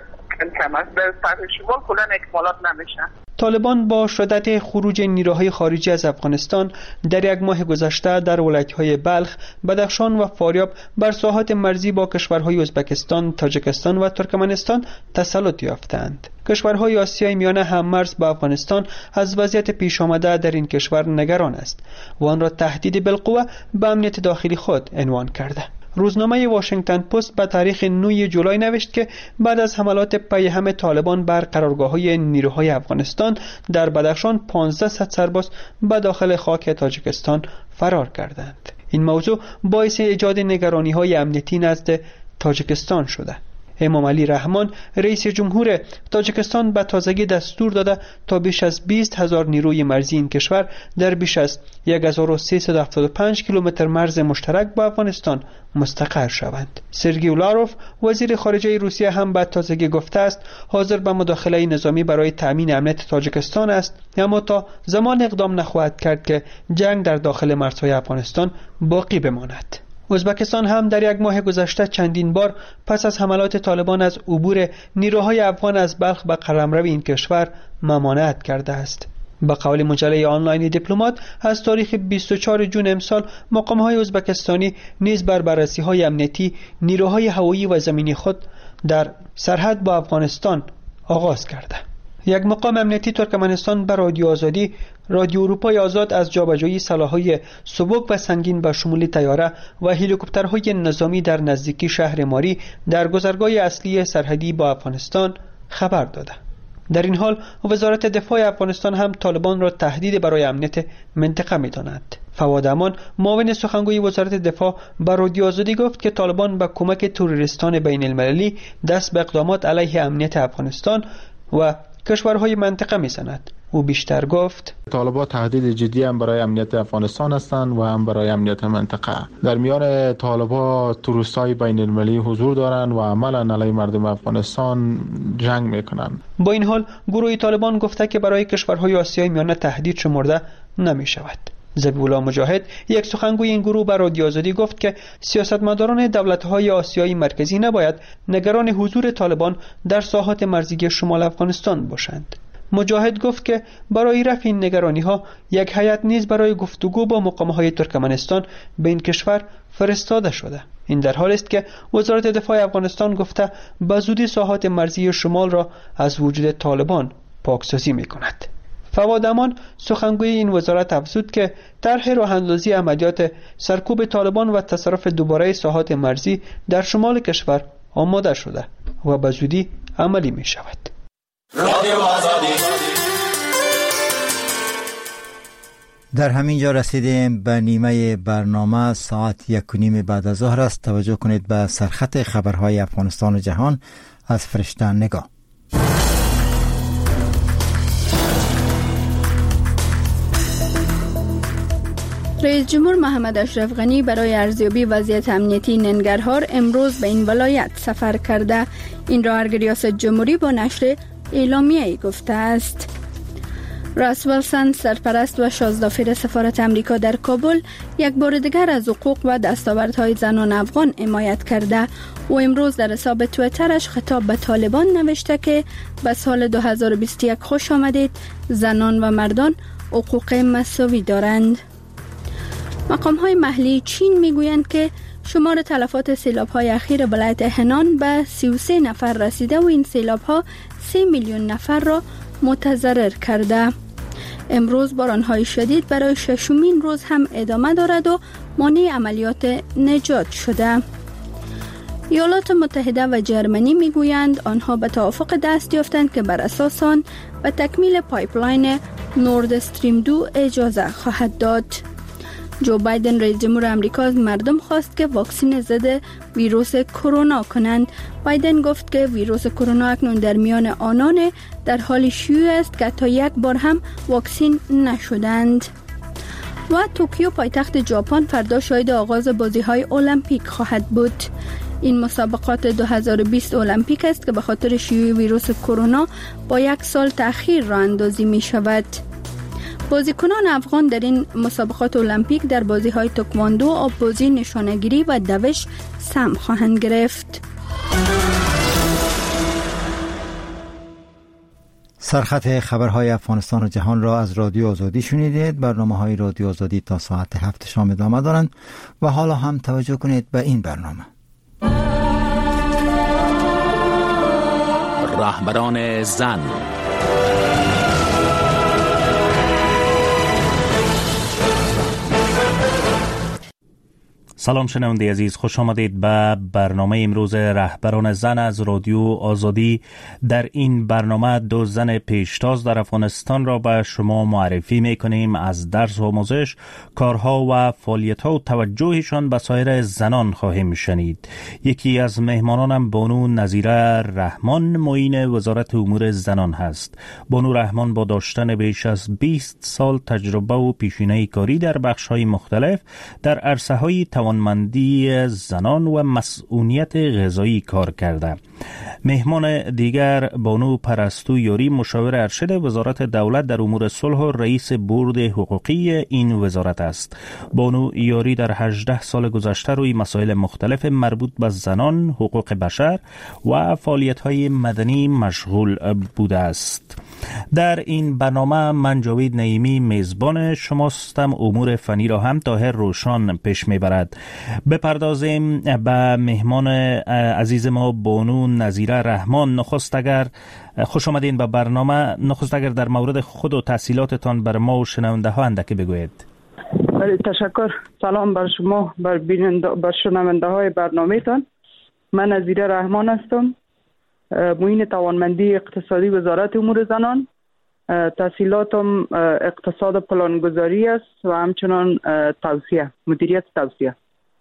کم است در سطح شمال کلا اکمالات نمیشن. طالبان با شدت خروج نیروهای خارجی از افغانستان در یک ماه گذشته در ولایت‌های بلخ، بدخشان و فاریاب بر ساحات مرزی با کشورهای ازبکستان، تاجیکستان و ترکمنستان تسلط یافتند. کشورهای آسیای میانه هم مرز با افغانستان از وضعیت پیش آمده در این کشور نگران است و آن را تهدید بالقوه به امنیت داخلی خود عنوان کرده. روزنامه واشنگتن پست به تاریخ نه جولای نوشت که بعد از حملات پیهم طالبان بر قرارگاه‌های نیروهای افغانستان در بدخشان پانزده صد سرباز به داخل خاک تاجیکستان فرار کردند. این موضوع باعث ایجاد نگرانی‌های امنیتی نزد تاجیکستان شده. امام علی رحمان رئیس جمهور تاجیکستان به تازگی دستور داده تا بیش از بیست هزار نیروی مرزی این کشور در بیش از هزار و سیصد و هفتاد و پنج کیلومتر مرز مشترک با افغانستان مستقر شوند. سرگئی لاروف وزیر خارجه روسیه هم به تازگی گفته است حاضر به مداخله نظامی برای تامین امنیت تاجیکستان است، اما تا زمان اقدام نخواهد کرد که جنگ در داخل مرزهای افغانستان باقی بماند. ازبکستان هم در یک ماه گذشته چندین بار پس از حملات طالبان از عبور نیروهای افغان از بلخ به قلمرو این کشور ممانعت کرده است. به قول مجله آنلاین دیپلمات از تاریخ بیست و چهارم ژوئن امسال مقام‌های ازبکستانی نیز بر بررسی‌های امنیتی نیروهای هوایی و زمینی خود در سرحد با افغانستان آغاز کرده. یک مقام امنیتی ترکمنستان به رادیو آزادی رادیو اروپای آزاد از جابجایی سلاح‌های سبک و سنگین به شمول طیاره و هلیکوپترهای نظامی در نزدیکی شهر ماری در گذرگاه اصلی سرحدی با افغانستان خبر داده. در این حال وزارت دفاع افغانستان هم طالبان را تهدید برای امنیت منطقه می‌داند. فواد امان معاون سخنگوی وزارت دفاع به رادیو آزادی گفت که طالبان با کمک تروریستان بین المللی دست به اقدامات علیه امنیت افغانستان و کشورهای منطقه می‌زند. او بیشتر گفت طالبان تهدید جدی هم برای امنیت افغانستان هستند و هم برای امنیت منطقه. در میان طالبان تروریست‌های بین المللی حضور دارند و عملاً علیه مردم افغانستان جنگ می‌کنند. با این حال گروه طالبان گفته که برای کشورهای آسیای میانه تهدید شمرده نمی‌شود. ذبیح‌الله مجاهد یک سخنگوی این گروه به رادیو آزادی گفت که سیاستمداران دولت‌های آسیای مرکزی نباید نگران حضور طالبان در ساحات مرزی شمال افغانستان باشند. مجاهد گفت که برای رفع این نگرانی ها یک هیئت نیز برای گفتگو با مقامه های ترکمنستان به این کشور فرستاده شده. این در حالی است که وزارت دفاع افغانستان گفته به زودی ساحات مرزی شمال را از وجود طالبان پاکسازی می کند. فواد امان سخنگوی این وزارت افزود که طرح راه‌اندازی عملیات سرکوب طالبان و تصرف دوباره ساحات مرزی در شمال کشور آماده شده و به زودی عملی می شود. در همین جا رسیدیم به نیمه برنامه. ساعت یک و نیم بعد از ظهر است. توجه کنید به سرخط خبرهای افغانستان و جهان از فرشته نگاه. رئیس جمهور محمد اشرف غنی برای ارزیابی وضعیت امنیتی ننگرهار امروز به این ولایت سفر کرده. این را ریاست جمهوری با نشر اعلامیه‌ای گفته است. راس ویلسون سرپرست و شازدافیر سفارت امریکا در کابل یک بار دیگر از حقوق و دستاوردهای زنان افغان حمایت کرده و امروز در حساب توییترش خطاب به طالبان نوشته که به سال دو هزار و بیست و یک خوش آمدید، زنان و مردان حقوق مساوی دارند. مقام‌های محلی چین میگویند که شمار تلفات سیلاب‌های اخیر ولایت هنان به سی و سه نفر رسیده و این سیلاب‌ها سه میلیون نفر را متضرر کرده. امروز باران‌های شدید برای ششمین روز هم ادامه دارد و مانع عملیات نجات شده. ایالات متحده و جرمنی میگویند آنها به توافق دست یافتند که بر اساس آن به تکمیل پایپلاین نورد استریم دو اجازه خواهد داد. جو بایدن رئیس جمهور آمریکا از مردم خواست که واکسن ضد ویروس کرونا کنند. بایدن گفت که ویروس کرونا اکنون در میان آنان در حال شیوع است که تا یک بار هم واکسن نشدند. و توکیو پایتخت ژاپن فردا شاهد آغاز بازی‌های المپیک خواهد بود. این مسابقات دو هزار و بیست المپیک است که به خاطر شیوع ویروس کرونا با یک سال تأخیر راه اندازی می شود. بازیکنان افغان در این مسابقات المپیک در بازی‌های تکواندو، آب‌بازی، نشانه‌گیری و دوش سهم خواهند گرفت. سرخط خبرهای افغانستان و جهان را از رادیو آزادی شنیدید. برنامه‌های رادیو آزادی تا ساعت هفت شام ادامه دارند و حالا هم توجه کنید به این برنامه. رهبران زن. سلام شنونده عزیز، خوش آمدید به برنامه امروز رهبران زن از رادیو آزادی. در این برنامه دو زن پیشتاز در افغانستان را به شما معرفی میکنیم. از درس و آموزش، کارها و فعالیت‌ها و توجهشان به سایر زنان خواهیم شنید. یکی از مهمانانم بانو نظیره رحمان، معین وزارت امور زنان هست. بانو رحمان با داشتن بیش از بیست سال تجربه و پیشینه کاری در بخش‌های مختلف در عرصه‌های توانمندی زنان و مسئولیت غذایی کار کرده. مهمان دیگر بانو پرستو یاری، مشاور ارشد وزارت دولت در امور صلح و رئیس بورد حقوقی این وزارت است. بانو یاری در هجده سال گذشته روی مسائل مختلف مربوط به زنان، حقوق بشر و فعالیت‌های مدنی مشغول بوده است. در این برنامه من جاوید نعیمی میزبان شماستم. امور فنی را هم طاهر روشان پیش میبرد. بپردازیم به مهمان عزیز ما بانو نظیره رحمان. نخست اگر خوش آمدین به برنامه. نخست اگر در مورد خود و تحصیلاتتان بر ما و شنونده ها اندکی بگوید. بله، تشکر. سلام بر شما، بر بیننده، بر شنونده های برنامه تان. من نظیره رحمان هستم، معین توانمندی اقتصادی وزارت امور زنان. تحصیلاتم اقتصاد پلانگذاری است و همچنان توسعه، مدیریت توسعه.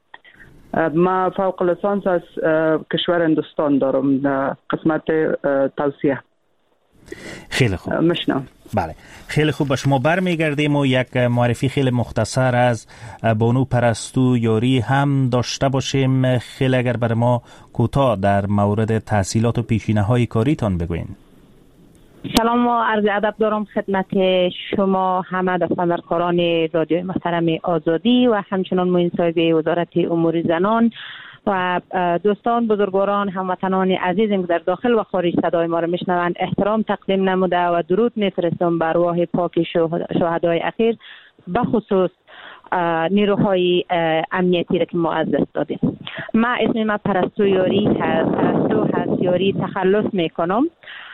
ما فوق لیسانس از کشور هندوستان دارم در قسمت توسعه. خیلی خوب، مشنم. بله، خیلی خوب. به شما برمیگردیم و یک معرفی خیلی مختصر از بانو پرستو یاری هم داشته باشیم. خیلی اگر بر ما کوتاه در مورد تحصیلات و پیشینه های کاریتان بگوین. سلام و عرض ادب دارم خدمت شما همه دستاندرکاران رادیو محترم آزادی و همچنان معین صاحب وزارت امور زنان و دوستان بزرگواران هموطنان عزیزم که در داخل و خارج صدای ما را میشنوند احترام تقدیم نموده و درود میفرستم بر روح پاک شهدای اخیر، به خصوص نیروهای امنیتی را که ما از دست دادیم. ما اسم ما پرستو یاری هست، پرستو هست یاری تخلص میکنم.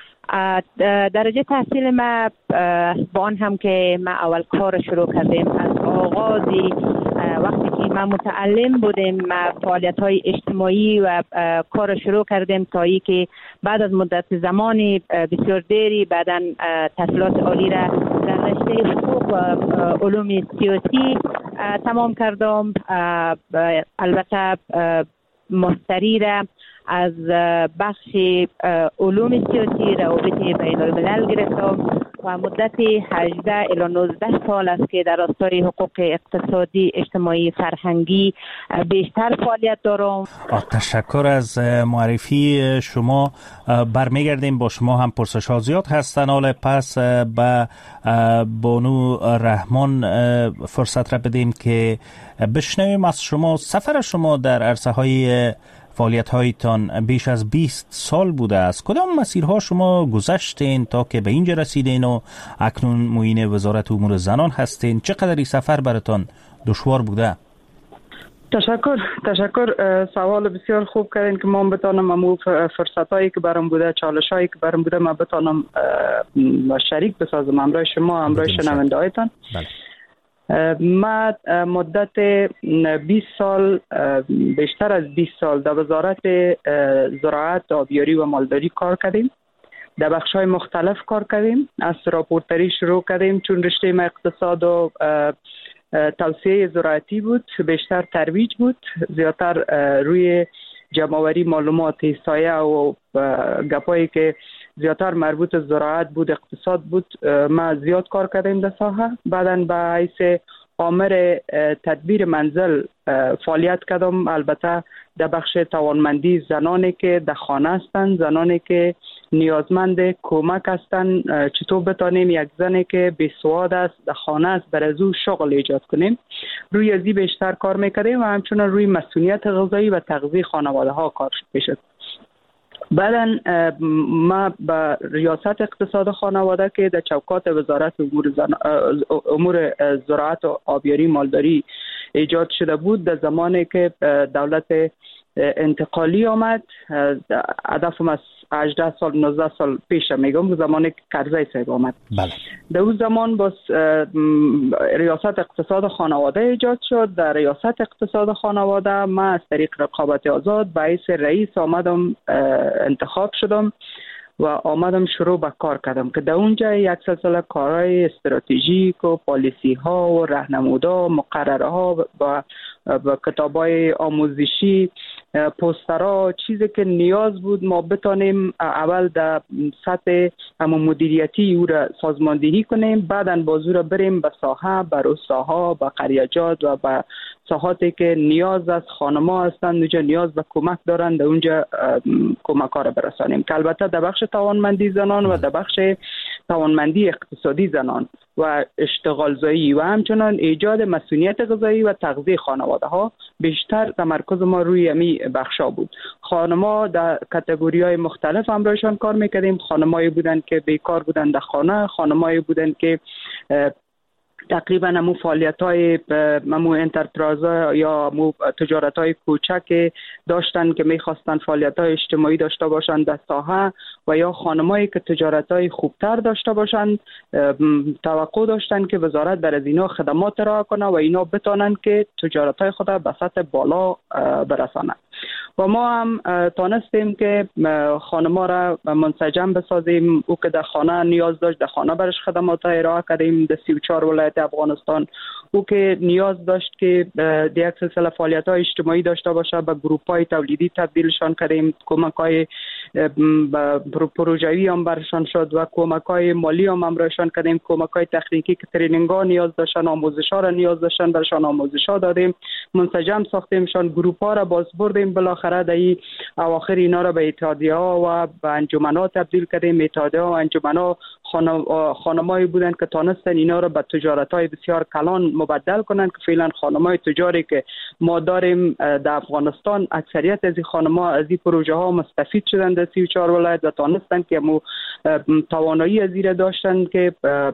درجه تحصیل ما با آن هم که ما اول کار شروع کردیم از آغازی وقتی که ما متعلم بودیم، ما فعالیت های اجتماعی و کار شروع کردیم تا ای که بعد از مدت زمانی بسیار دیری بعداً تحصیلات عالی را در رشته حقوق و علوم سیاسی تمام کردم. البته ماستری را از بخش علوم سیاسی روابط بین الملل گرفتم و مدت هجده الی نوزده سال است که در راستای حقوق اقتصادی، اجتماعی، فرهنگی بیشتر فعالیت دارم. تشکر از معرفی شما. برمیگردیم با شما، هم پرسش ها زیاد هستن، حالا پس به بانو رحمان فرصت را بدیم که بشنویم از شما. سفر شما در عرصه های فعالیت هایتان بیش از بیست سال بوده است. کدام مسیرها شما گذشتین تا که به اینجا رسیدین و اکنون معین وزارت امور زنان هستین؟ چقدر این سفر براتان دشوار بوده؟ تشکر تشکر سوال بسیار خوب کردین که ما بتانم امو فرصت هایی که برام بوده، چالش هایی که برام بوده، ما بتانم شریک بسازم همراه شما، همراه شنونده هایتان. بله. ما مدت بیست سال، بیشتر از بیست سال در وزارت زراعت، آبیاری و مالداری کار کردیم. در بخش‌های مختلف کار کردیم. از راپورتری شروع کردیم چون رشته ما اقتصاد و توسعه زراعتی بود، بیشتر ترویج بود، زیادتر روی جمع‌آوری معلومات، احصایه و گپایی که زیادتر مربوط به زراعت بود، اقتصاد بود، ما زیاد کار کردیم در ساحه. بعداً به حیث آمر تدبیر منزل فعالیت کردم، البته در بخش توانمندی زنانی که در خانه هستند، زنانی که نیازمند کمک هستند، چطور بتانیم یک زنی که بیسواد است در خانه است برای او شغل ایجاد کنیم. روی ازی بیشتر کار میکردیم و همچنان روی مسئولیت غذایی و تغذیه خانواده ها کار میشد. بعداً ما با ریاست اقتصاد خانواده که در چوکات وزارت امور, زن... امور زراعت و آبیاری مالداری ایجاد شده بود، در زمانی که دولت انتقالی آمد، هدفم از هجده سال نوزده سال پیش میگم، زمانی که کرزی صاحب آمد. بله. در اون زمان باز ریاست اقتصاد خانواده ایجاد شد. در ریاست اقتصاد خانواده ما از طریق رقابت آزاد به حیث رئیس آمدم، انتخاب شدم و آمدم شروع به کار کردم که در اونجا یک سلسله کارهای استراتژیک و پالیسی ها و راهنمودها، مقرره ها و با کتابای آموزشی، پوسترها، چیزی که نیاز بود ما بتانیم اول در سطح همون مدیریتی او را سازماندهی کنیم، بعداً بازو را بریم به ساحه، به روستاها، به قریجات و به ساحاتی که نیاز است، خانما هستند اونجا نیاز به کمک دارند، در اونجا کمک ها را برسانیم که البته در بخش توانمندی زنان و در بخش توانمندی اقتصادی زنان و اشتغال زایی و همچنان ایجاد مسئولیت غذایی و تغذیه خانواده ها بیشتر تمرکز ما روی امی بخشا بود. خانما در کاتگوری های مختلف همراهشان کار میکردیم. خانمایی بودند که بیکار بودند در خانه، خانمایی بودند که تقریبا همو فعالیت های همو انترپرایز یا همو تجارت های کوچک داشتن که میخواستن فعالیت های اجتماعی داشته باشن در ساحه، و یا خانمایی که تجارت های خوبتر داشته باشن توقع داشتن که وزارت بر از اینا خدمات ارائه کنه و اینا بتانن که تجارت های خود به سطح بالا برسانند. و ما هم تانستیم که خانما را منسجم بسازیم. او که در خانه نیاز داشت در خانه برش خدمات ارائه کردیم در سی و چهار ولایت افغانستان. او که نیاز داشت که در یک سلسله فعالیت های اجتماعی داشته باشه به گروپ های تولیدی تبدیلشان کردیم، کمک های پروژوی هم برشان شد و کمک های مالی هم همراهشان کردیم، کمک های تکنیکی که ترینینگ ها نیاز داشتن، آموزش ها را نیاز داشتن برشان آموزش ها دادیم، منسجم ساختیمشان، گروپ ها را باز بردیم، بالاخره در اواخر اینا را به اتحادیه ها و به انجمن ها تبدیل کردیم. اتحادیه ها و انجمن ها خانمایی بودن که تانستن اینا رو به تجارت‌های بسیار کلان مبدل کنن که فعلا خانمای تجاری که ما داریم در افغانستان اکثریت از این خانم‌ها از این پروژه ها مستفید شدن در سی و چهار ولایت و تانستن که مو توانایی از این داشتن که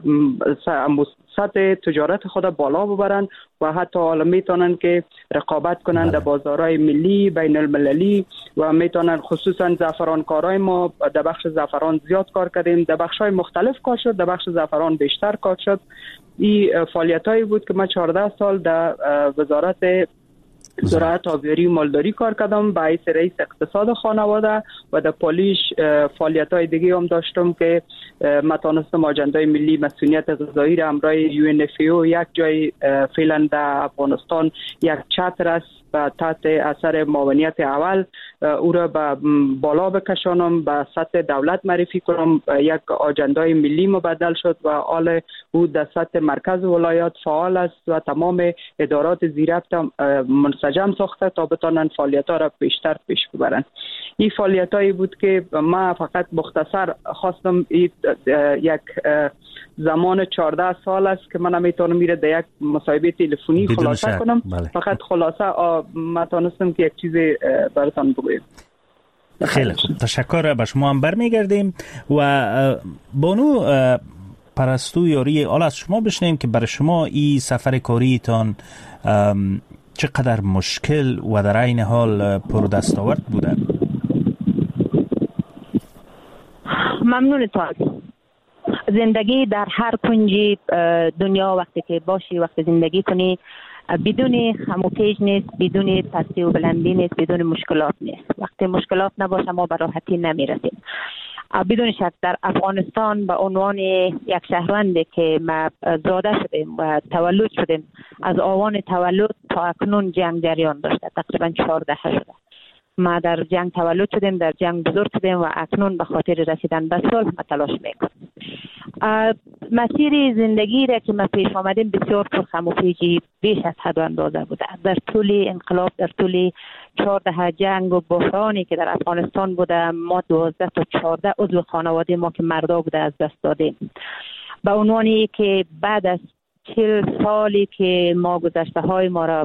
سطح تجارت خود بالا ببرن و حتی حالا میتونن که رقابت کنن در بازارهای ملی بین المللی و میتونن خصوصا زعفرانکارای ما در بخش زعفران زیاد کار کردیم، در بخش‌های مختلف کار شد، در بخش زعفران بیشتر کار شد. این فعالیتایی بود که من چهارده سال در وزارت زراعت، آبیاری و مالداری کار کردم به حیث رئیس اقتصاد خانواده و در پالیش فعالیت‌های دیگه هم داشتم که من تانستم آجندای ملی مسئولیت غذایی را همراه یو ان اف ای او یک جای فعلا در افغانستان یک چتر است و تحت اثر معاونیت اول او را به بالا بکشانم، به سطح دولت معرفی کنم، یک آجندای ملی مبدل شد و حال او در سطح مرکز ولایات فعال است و تمام ادارات زیربط منسجم ساخته تا بتانن فعالیت‌ها را بیشتر پیش ببرن. این فعالیتایی بود که من فقط مختصر خواستم یک زمان چهارده سال است که من نمیتونم میره در یک مصاحبه تلفنی خلاصه کنم. بله. فقط خلاصه ما تونستم که یک چیز براتون بگویم. خیلی خوب، تشکر. به شما هم برمیگردیم و بانو پرستو یاری، حالا از شما بشنیم که برای شما این سفر کاریتان چقدر مشکل و در عین حال پردستاورد بوده؟ ممنونتان. زندگی در هر کنجی دنیا وقتی که باشی، وقتی زندگی کنی، بدون خم و پیچ نیست، بدون پستی و بلندی نیست، بدون مشکلات نیست. وقتی مشکلات نباشه ما به راحتی نمیرسیم. بدون شک در افغانستان به عنوان یک شهروندی که ما زاده شدیم و تولد شدیم، از آوان تولد تا اکنون جنگ جریان داشته، تقریبا چهارده شده. ما در جنگ تولد شدیم، در جنگ بزرگ شدیم و اکنون به خاطر رسیدن به صلح ما تلاش میکنیم. مسیر زندگی را که ما پیش آمدیم بسیار پرخم و پیچی بیش از حد و اندازه بوده. در طول انقلاب، در طول چهارده جنگ و بحرانی که در افغانستان بوده، ما دوازده تا چهارده عضو خانواده ما که مردا بوده از دست دادیم. به عنوانی که بعد از چهل سالی که ما گذشته های ما را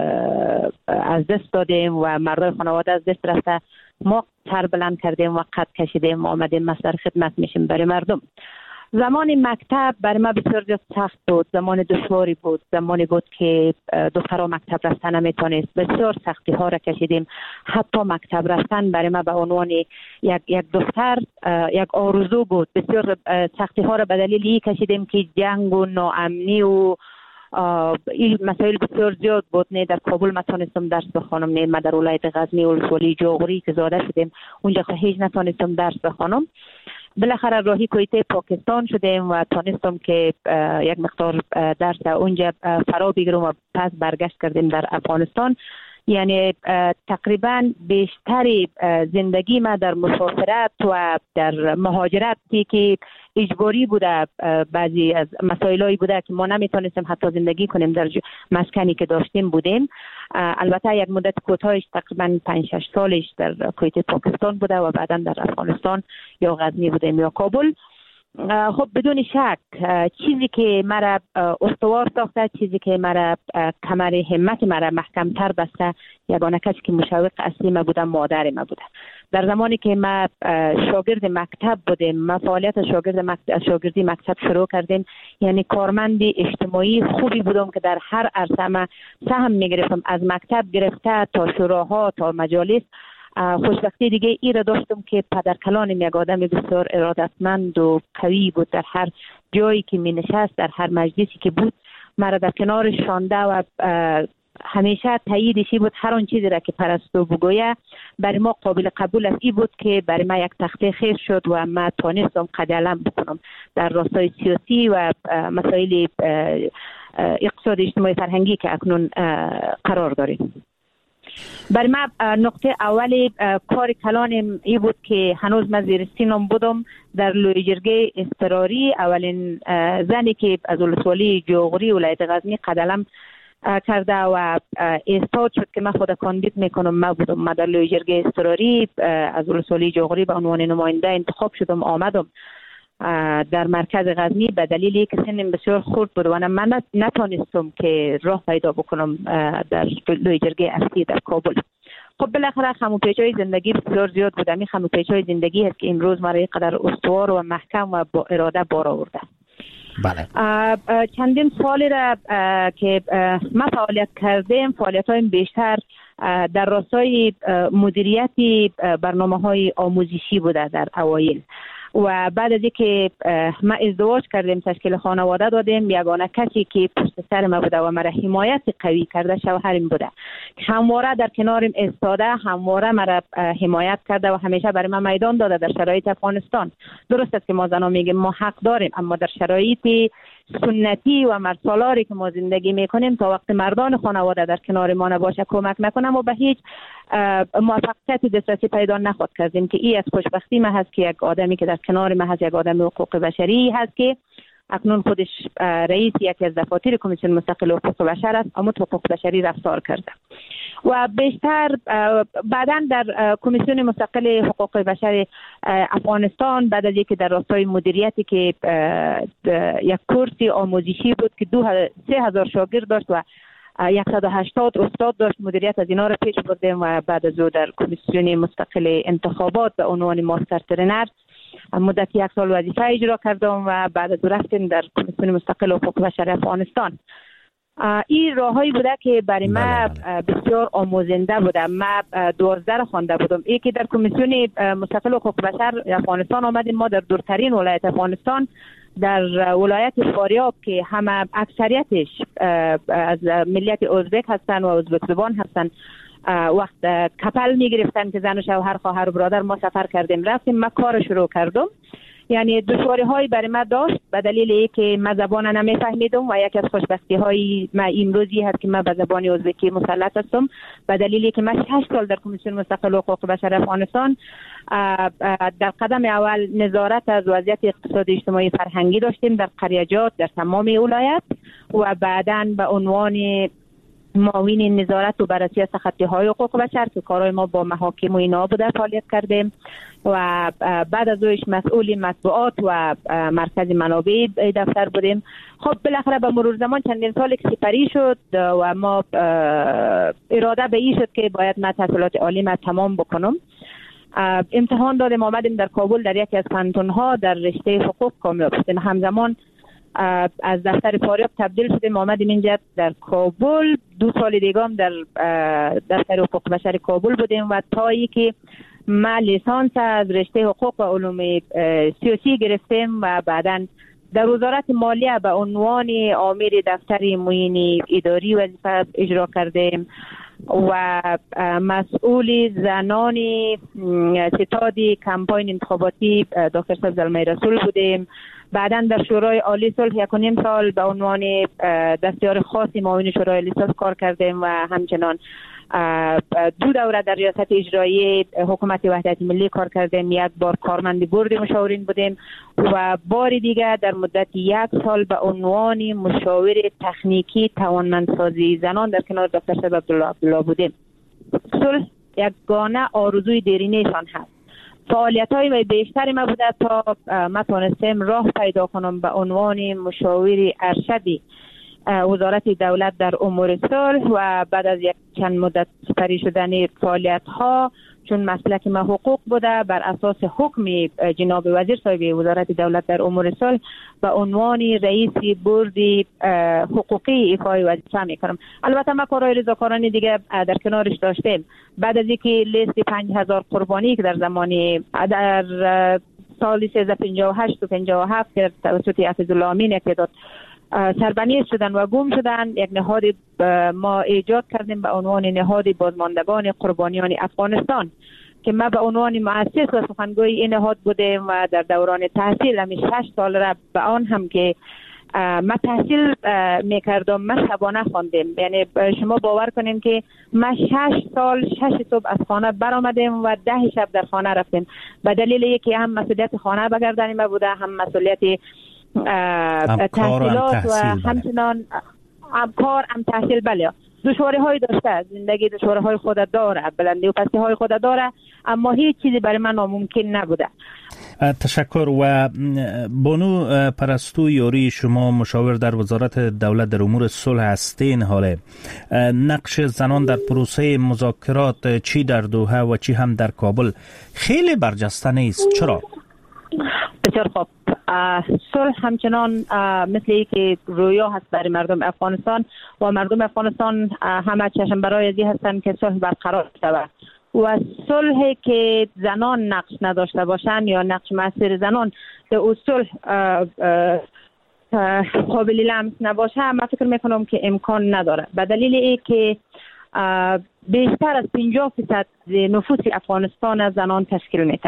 از دست دادیم و مردای خانواده از دست رفته، ما سر بلند کردیم و قد کشیدیم، آمدیم مسئله خدمت میشیم برای مردم. زمان مکتب برای ما بسیار زیاد سخت بود، زمان دشواری بود، زمانی بود که دخترها مکتب رفتن نمیتونست، بسیار سختی ها را کشیدیم. حتی مکتب رفتن برای ما به عنوان یک یک دختر یک آرزو بود. بسیار سختی ها را به دلیل کشیدیم که جنگ و ناامنی و این مسائل بسیار زیاد بود. نه در کابل ما تونستم درس بخوانم، نه ما در ولایت غزنی ولسوالی جوغری که زاده شدیم اونجا هیچ نتونستم درس بخوانم. بالاخره راهی کویته پاکستان شدیم و تونستم که یک مقدار درس اونجا فرا بگیرم و پس برگشت کردیم در افغانستان. یعنی تقریبا بیشتری زندگی ما در مسافرت و در مهاجرتی که اجباری بوده، بعضی از مسائلی بوده که ما نمیتونستیم حتی زندگی کنیم در مسکنی که داشتیم بودیم. البته یک مدت کوتاهش تقریبا پنج شش سالش در کویت پاکستان بوده و بعدا در افغانستان یا غزنی بودیم یا کابل. خب بدون شک چیزی که مرا استوار ساخته، چیزی که مرا کمر همت مرا محکم تر بسته، یگانه کسی که مشوق اصلی ما بوده مادر ما بوده. در زمانی که ما شاگرد مکتب بودیم، ما فعالیت شاگرد مکتب شاگردی مکتب شروع کردیم، یعنی کارمند اجتماعی خوبی بودم که در هر عرصه ما سهم میگرفتم، از مکتب گرفته تا شوراها تا مجالس. خوشبختی دیگه ای را داشتم که پدر کلانم یک آدم بسیار ارادتمند و قوی بود. در هر جایی که می نشست، در هر مجلسی که بود، مرا در کنارش شانده و همیشه تاییدشی بود. هر آن چیزی را که پرستو بگویه برای ما قابل قبول است. ای بود که برای ما یک تخته خیر شد و ما تونستم قدم بکنم در راستای سیاسی و مسائل اقتصاد اجتماعی فرهنگی که اکنون قرار داریم. برای ما نقطه اول کار کلانم ای بود که هنوز من زیر سینم بودم در لوی جرگه اضطراری. اولین زنی که از ولسوالی جوغری ولایت غزنی قدم کرده و استاد شد که من خود کاندید میکنم ما بودم. من در لوی جرگه اضطراری از ولسوالی جوغری به عنوان نماینده انتخاب شدم، آمدم در مرکز غزنی به دلیلی که سنم بسیار خرد بود و من نتانستم که راه پیدا بکنم در لوی جرگه اصلی در کابل. خب بالاخره خموپیچ‌های زندگی بسیار زیاد بود. این خموپیچ‌های زندگی هست که امروز مرا اینقدر استوار و محکم و با اراده بار آورده. بله. چندین سالی را که ما فعالیت کردیم، فعالیت‌های بیشتر در راستای مدیریت برنامه‌های آموزشی بوده در اوایل و بعد از اینکه ما ازدواج کردیم، تشکیل خانواده دادیم، یگانه کسی که پشت سر ما بوده و مرا حمایت قوی کرده شوهرم بوده. همواره در کنارم ایستاده، همواره مرا حمایت کرده و همیشه برای من میدان داده در شرایط افغانستان. درست است که ما زنا میگیم ما حق داریم، اما در شرایط سنتی و مرسالاری که ما زندگی میکنیم تا وقت مردان خانواده در کنار ما نباشه کمک نکنم و به هیچ موفقیت دسترسی پیدا نخواهد کردیم که این از خوشبختی ما هست که یک آدمی که در کنار ما هست، یک آدم حقوق بشری هست که اکنون خودش رئیس یکی از دفاتر کمیسیون مستقل حقوق بشر است، اما حقوق بشری رفتار کرده و بیشتر بعداً در کمیسیون مستقل حقوق بشر افغانستان بعد از اینکه در راستای مدیریتی که یک کورسی آموزشی بود که دو سه هزار شاگرد داشت و صد و هشتاد استاد داشت، مدیریت از اینا را پیش بردیم و بعد از او در کمیسیون مستقل انتخابات به عنوان ماستر ترینر مدت یک سال وظیفه اجرا کردم و بعد از او رفتیم در کمیسیون مستقل حقوق بشر افغانستان. این راههایی بوده که برای ما بسیار آموزنده بوده. ما دوازده خوانده بودم. یکی در کمیسیون مستقل حقوق بشر افغانستان آمدیم. ما در دورترین ولایت افغانستان در ولایت فاریاب که همه اکثریتش از ملیت ازبک هستن و ازبک زبان هستن، وقت کپل می گرفتن که زن و شوهر خواهر و برادر، ما سفر کردیم رفتیم. ما کار شروع کردم. یعنی دشواری های برای من داشت به دلیل اینکه من زبان نمیفهمیدم و یکی از خوشبختی های من امروزی هست که من به زبان ازبکی مسلط هستم به دلیلی که من شش سال در کمیسیون مستقل حقوق بشر افغانستان در قدم اول نظارت از وضعیت اقتصادی اجتماعی فرهنگی داشتیم در قریجات در تمام ولایت و بعداً به عنوان معاون نظارت و بررسی سختی های حقوق بشر که کارهای ما با محاکم و اینا بوده فعالیت کردیم و بعد از اوش مسئول مطبوعات و مرکز منابع دفتر بودیم. خب بالاخره به مرور زمان چندین سال که سپری شد و ما اراده به این شد که باید من تحصیلات عالی ما تمام بکنم. امتحان دادیم، آمدیم در کابل در یکی از پانتون‌ها در رشته حقوق کامیاب شدیم. همزمان از دفتر فاریاب تبدیل شدیم، آمدیم اینجا در کابل. دو سال دیگه هم در دفتر حقوق بشر کابل بودیم و تا ای که ما لیسانس از رشته حقوق و علوم سیاسی گرفتیم و بعداً در وزارت مالیه به عنوان آمر دفتر معین اداری وظیفه اجرا کردیم و مسئول زنان ستاد کمپاین انتخاباتی دکتر صاحب زلمه رسول بودیم. بعداً در شورای عالی صلح یک و نیم سال به عنوان دستیار خاصی معاون شورای عالی صلح کار کردیم و همچنان دو دوره در ریاست اجرایی حکومت وحدت ملی کار کردیم. یک بار کارمند بورد مشاورین بودیم و بار دیگر در مدت یک سال به عنوان مشاور تکنیکی توانمندسازی زنان در کنار دکتر صاحب عبدالله عبدالله بودیم. صلح یگانه آرزوی دیرینه‌شان هست. فعالیت‌های و بیشتری ما بوده تا ما تونستیم راه پیدا کنم به عنوان مشاور ارشدی وزارت دولت در امور صلح و بعد از یک چند مدت سپری شدن فعالیت‌ها چون مسلک ما حقوق بوده بر اساس حکم جناب وزیر صاحب وزارت دولت در امور صلح به عنوان رئیس بورد حقوقی ایفای وظیفه میکنم. البته ما کارهای رضاکارانه دیگه در کنارش داشتیم. بعد از اینکه لیست پنج هزار قربانی که در زمان در سال سیزده پنجاه و هشت و پنجاه و هفت که توسط حفظالله امین اقتدار سربنیز شدن و گم شدن، یک نهاد ما ایجاد کردیم به عنوان نهاد بازماندگان قربانیان افغانستان که ما به عنوان مؤسس و سخنگوی این نهاد بودیم و در دوران تحصیل همی شش سال را به آن هم که ما تحصیل میکردم ما شبانه خواندیم. یعنی شما باور کنیم که ما شش سال شش صبح از خانه برآمدیم و ده شب در خانه رفتیم به دلیل یکی هم مسئولیت خانه بگردانی ما بوده، هم مسئولیت تحصیلات و همچنان هم کار هم تحصیل. بله دشواری های داشته، زندگی دشواری های خود داره، بلندی و پستی های خود داره، اما هیچ چیزی برای من ناممکن نبوده. تشکر. و بانو پرستو یاری، شما مشاور در وزارت دولت در امور صلح هستین. حاله نقش زنان در پروسه مذاکرات چی در دوحه و چی هم در کابل خیلی برجسته نیست، چرا؟ بسیار خوب. صلح همچنان مثل که رویا هست برای مردم افغانستان و مردم افغانستان همه چشم برای ازی هستن که صلح برقرار شود و صلحی که زنان نقش نداشته باشند یا نقش مؤثر زنان در اصول قابل لمس نباشه، من فکر میکنم که امکان نداره، به دلیل ای که بیشتر از پنجاه فیصد نفوس افغانستان از زنان تشکیل میده.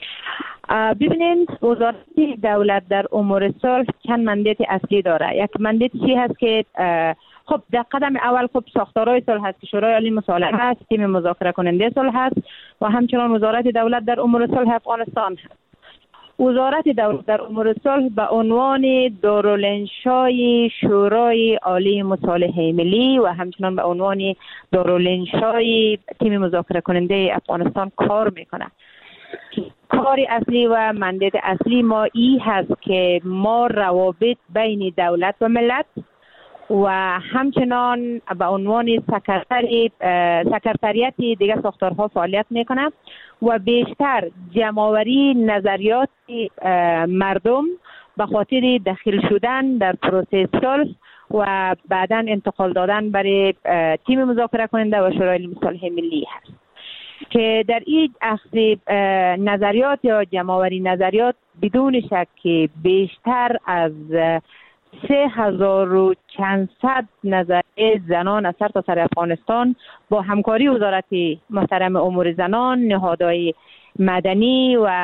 ببینید وزارت دولت در امور صلح چند مندیت اصلی داره. یک مندیت چی هست که خب در قدم اول خب ساختارهای صلح هست که شورای عالی مصالحه هست، تیم مذاکره کننده صلح هست و همچنان وزارت دولت در امور صلح افغانستان هست. وزارت دولت در امور صلح به عنوان دارالانشای شورای عالی مصالحه ملی و همچنان به عنوان دارالانشای تیم مذاکره کننده افغانستان کار میکنه. کاری اصلی و مندیت اصلی ما ای هست که ما روابط بین دولت و ملت و همچنان به عنوان سکرتری سکرتریت دیگر ساختارها فعالیت میکنه و بیشتر جمع‌آوری نظریات مردم به خاطر دخیل شدن در پروسه صلح و بعداً انتقال دادن برای تیم مذاکره کننده و شورای مصالحه ملی هست که در این اخذ نظریات یا جمع‌آوری نظریات بدون شک که بیشتر از سه هزار و چند صد نظریه زنان از سر تا سر افغانستان با همکاری وزارت محترم امور زنان، نهادهای مدنی و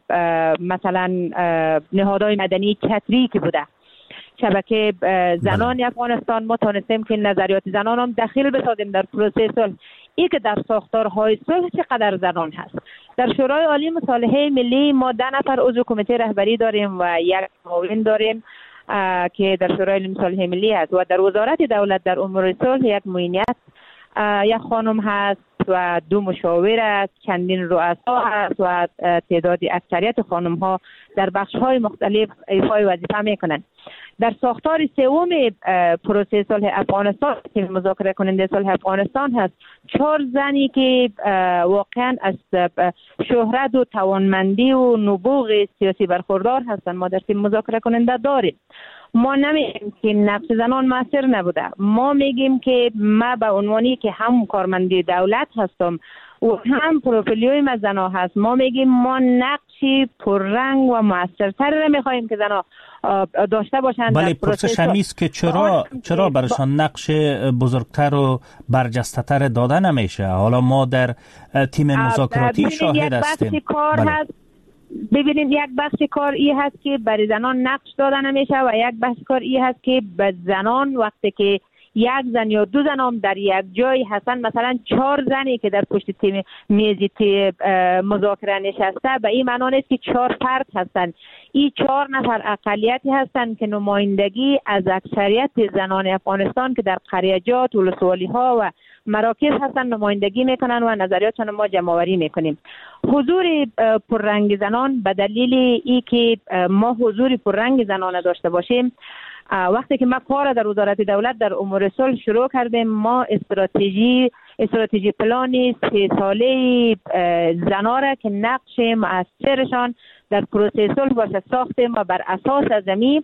مثلا نهادهای مدنی چتری که بوده شبکه زنان افغانستان، ما تانستیم که نظریات زنان هم دخیل بسازیم در پروسه صلح. ای که در ساختارهای صلح چقدر زنان هست. در شورای عالی مصالحه ملی ما ده نفر عضو کمیته رهبری داریم و یک معاون داریم که در شورای عالی مصالحه ملی هست و در وزارت دولت در امور صلح یک معینیت یک خانم هست و دو مشاور است، چندین رؤسا هست و تعداد اکثریت خانم ها در بخش های مختلف ایفای وظیفه میکنند. در ساختار سوم پروسه صلح افغانستان که مذاکره کننده صلح افغانستان هست، چهار زنی که واقعا از شهرت و توانمندی و نبوغ سیاسی برخوردار هستند ما در تیم مذاکره کننده داریم. ما نمیگیم که نقش زنان موثر نبوده، ما میگیم که ما به عنوانی که هم کارمندی دولت هستم و هم پروفیلیوی ما زنا هست، ما میگیم ما نقشی پررنگ و موثرتر را میخواهیم که زنا داشته باشند. بله، پرسش همیست که چرا چرا برشان نقش بزرگتر و برجسته‌تر داده نمیشه؟ حالا ما در تیم مذاکراتی شاهد هستیم. بله. ببینید یک بخش کار ای هست که برای زنان نقش داده نمیشه و یک بخش کار ای هست که به زنان وقتی که یک زن یا دو زن هم در یک جای هستن، مثلا چهار زنی که در پشت تیم میزی تیم مذاکره نشسته، به این معنی نیست که چهار فرد هستن. این چهار نفر اقلیتی هستن که نمایندگی از اکثریت زنان افغانستان که در قریجات و ولسوالی ها و مراکز هستن نمایندگی میکنن و نظریاتشان ما جمع آوری میکنیم. حضور پررنگ زنان به دلیل ای که ما حضور پررنگ زنان داشته باشیم، وقتی که ما کار در وزارت دولت در امور صلح شروع کردیم، ما استراتژی استراتژی پلان سه ساله زنا را که نقش مؤثرشان در پروسه صلح باشه ساختیم و بر اساس از می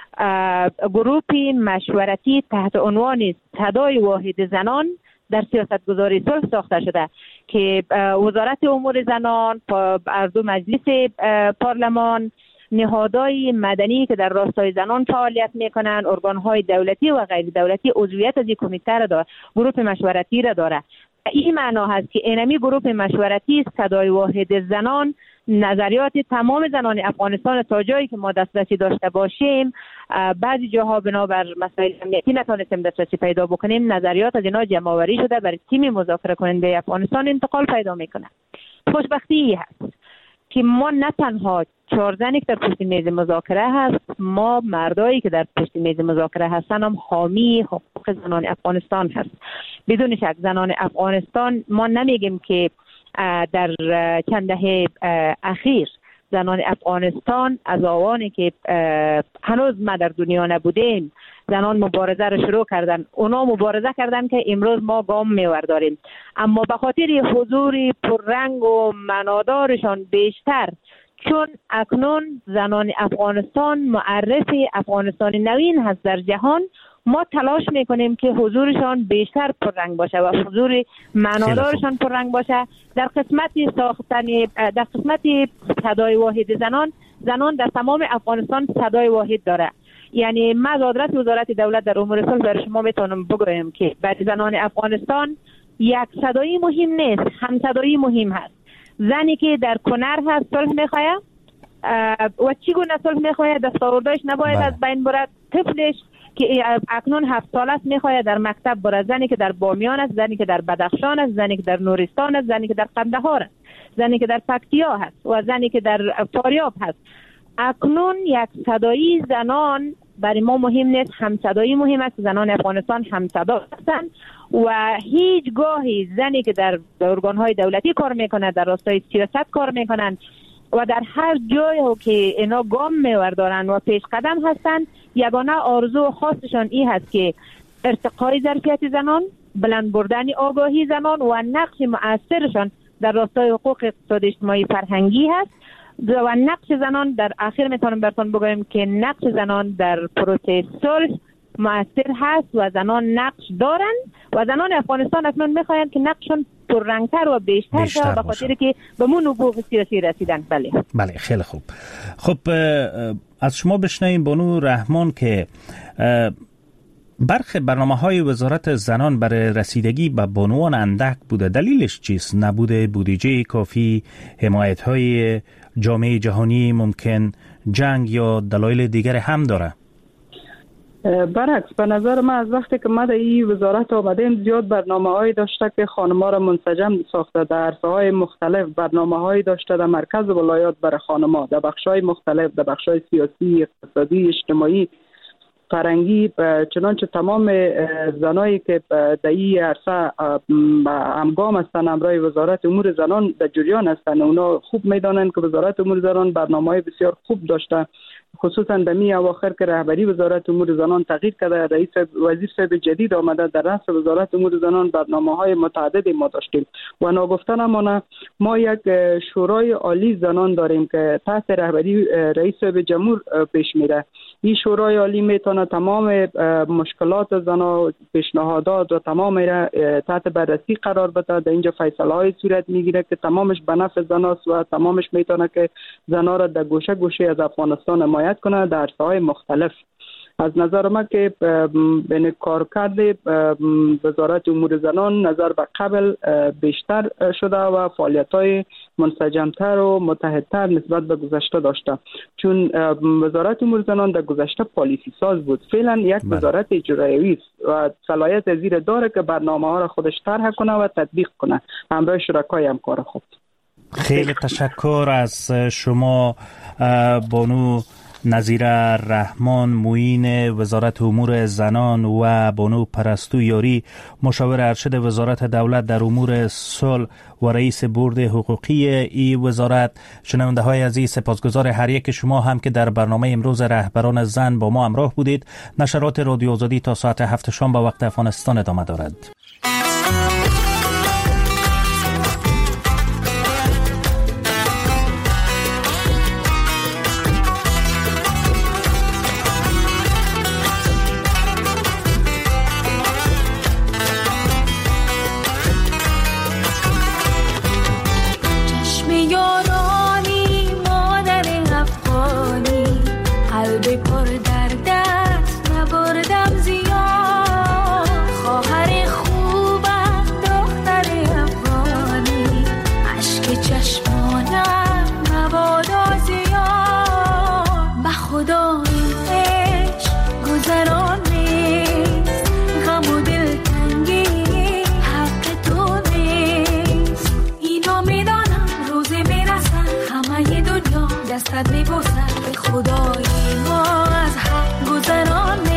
گروهی مشورتی تحت عنوان صدای واحد زنان در سیاست گذاری صلح ساخته شده که وزارت امور زنان، اردو مجلس پارلمان، نهادهای مدنی که در راستای زنان فعالیت میکنن، ارگانهای دولتی و غیر دولتی عضویت از این کمیته را داره، گروه مشورتی را داره. این معنا هست که اینمی گروه مشورتی صدای واحد زنان نظریات تمام زنان افغانستان تا جایی که ما دسترسی داشته باشیم، بعضی جاها بنابر مسائل امنیتی نتونستیم دسترسی پیدا بکنیم، نظریات از اینا جمع آوری شده برای تیم مذاکره کننده افغانستان انتقال پیدا میکنه. خوشبختی هست که ما نه تنها چهار زنی که در پشت میز مذاکره هست، ما مردایی که در پشت میز مذاکره هستن هم حامی حقوق زنان افغانستان هست. بدون شک زنان افغانستان، ما نمیگیم که در چند دهه اخیر زنان افغانستان از آوانی که هنوز ما در دنیا نبودیم زنان مبارزه رو شروع کردن، اونا مبارزه کردن که امروز ما گام میورداریم، اما به خاطر حضور پررنگ و معنادارشان بیشتر، چون اکنون زنان افغانستان معرف افغانستان نوین هست در جهان، ما تلاش میکنیم که حضورشان بیشتر پررنگ باشه و حضور معنادارشان پررنگ باشه. در قسمت ساختن در قسمت صدای واحد زنان، زنان در تمام افغانستان صدای واحد داره. یعنی ما از آدرس وزارت دولت در امور صلح بر شما میتونم بگویم که برای زنان افغانستان یک صدایی مهم نیست، هم صدایی مهم هست. زنی که در کنر هست صلح میخواه و چگونه صلح میخواه، دستاوردش نباید از بین برد. طفلش که اکنون هفت سال است میخواه در مکتب برد، زنی که در بامیان است، زنی که در بدخشان است، زنی که در نورستان است، زنی که در قندهار است، زنی که در پکتیا هست و زنی که در فاریاب هست. اکنون یک صدایی زنان برای ما مهم نیست، هم صدایی مهم است. زنان افغانستان هم صدا هستند و هیچ گاهی زنی که در ارگان‌های دولتی کار میکنه، در راستای سیاست کار میکنن و در هر جایی که اینا گام میوردارن و پیش قدم هستند، یگانه آرزو خاصشان این هست که ارتقای ظرفیت زنان، بلند بردن آگاهی زنان و نقش مؤثرشان در راستای حقوق اقتصادی اجتماعی فرهنگی هست. و نقش زنان در آخر میتونم براتون بگویم که نقش زنان در پروسه صلح مؤثر هست و زنان نقش دارن و زنان افغانستان اکنون میخواین که نقششون پررنگتر و بیشتر, بیشتر به خاطر که به مون نبوغ سیاسی رسیدن. بله بله خیلی خوب. خب از شما بشنویم بانو رحمان که برخی برنامه‌های وزارت زنان برای رسیدگی به بانوان اندک بوده. دلیلش چیست؟ نبوده بودجه کافی، حمایت‌های جامعه جهانی، ممکن جنگ یا دلایل دیگر هم داره؟ برعکس، به نظر من از وقتی که ما در این وزارت آمدیم زیاد برنامه‌هایی داشته که خانم‌ها را منسجم ساخته، در عرصه‌های مختلف برنامه‌هایی داشته در مرکز ولایات برای خانم‌ها، در بخش‌های مختلف، در بخش‌های سیاسی، اقتصادی، اجتماعی، فرنگی. چنانچه تمام زنایی که در این عرصه همگام هستند همراه وزارت امور زنان در جریان هستند، اونا خوب میدانند که وزارت امور زنان برنامه‌های بسیار خوب داشته، خصوصا در می اواخر که رهبری وزارت امور زنان تغییر کرده، رئیس وزیر صاحب جدید آمده، در رأس وزارت امور زنان برنامه‌های متعددی ما داشتیم و ناگفته نمانه ما یک شورای عالی زنان داریم که تحت رهبری رئیس صاحب جمهور پیش میره. این شورای عالی میتونه تمام مشکلات زنان، پیشنهادات و تمام را تحت بررسی قرار بده. در اینجا فیصله‌های صورت میگیره که تمامش به نفع زناست و تمامش میتونه که زنان را در گوشه گوشه از افغانستان حمایت کنه در عرصه‌های مختلف. از نظر من که بین کارکرد وزارت امور زنان نظر به قبل بیشتر شده و فعالیت‌های منسجمتر و متحدتر نسبت به گذشته داشته، چون وزارت امور زنان در گذشته پالیسی ساز بود، فعلا یک وزارت اجرایی است و صلاحیت زیر داره که برنامه‌ها را خودش طرح کنه و تطبیق کنه همراه شرکای همکار خود. خیلی تشکر از شما بانو نظیره رحمان، معین وزارت امور زنان، و بانو پرستو یاری، مشاور ارشد وزارت دولت در امور صلح و رئیس بورد حقوقی ای وزارت. شنونده های عزیز، سپاسگزار هر یک شما هم که در برنامه امروز رهبران زن با ما همراه بودید. نشرات رادیو آزادی تا ساعت هفت شام به وقت افغانستان ادامه دارد. پر در دست نبردم زیاد، خواهر خود صد میبوسم به خدای ما از حق گذران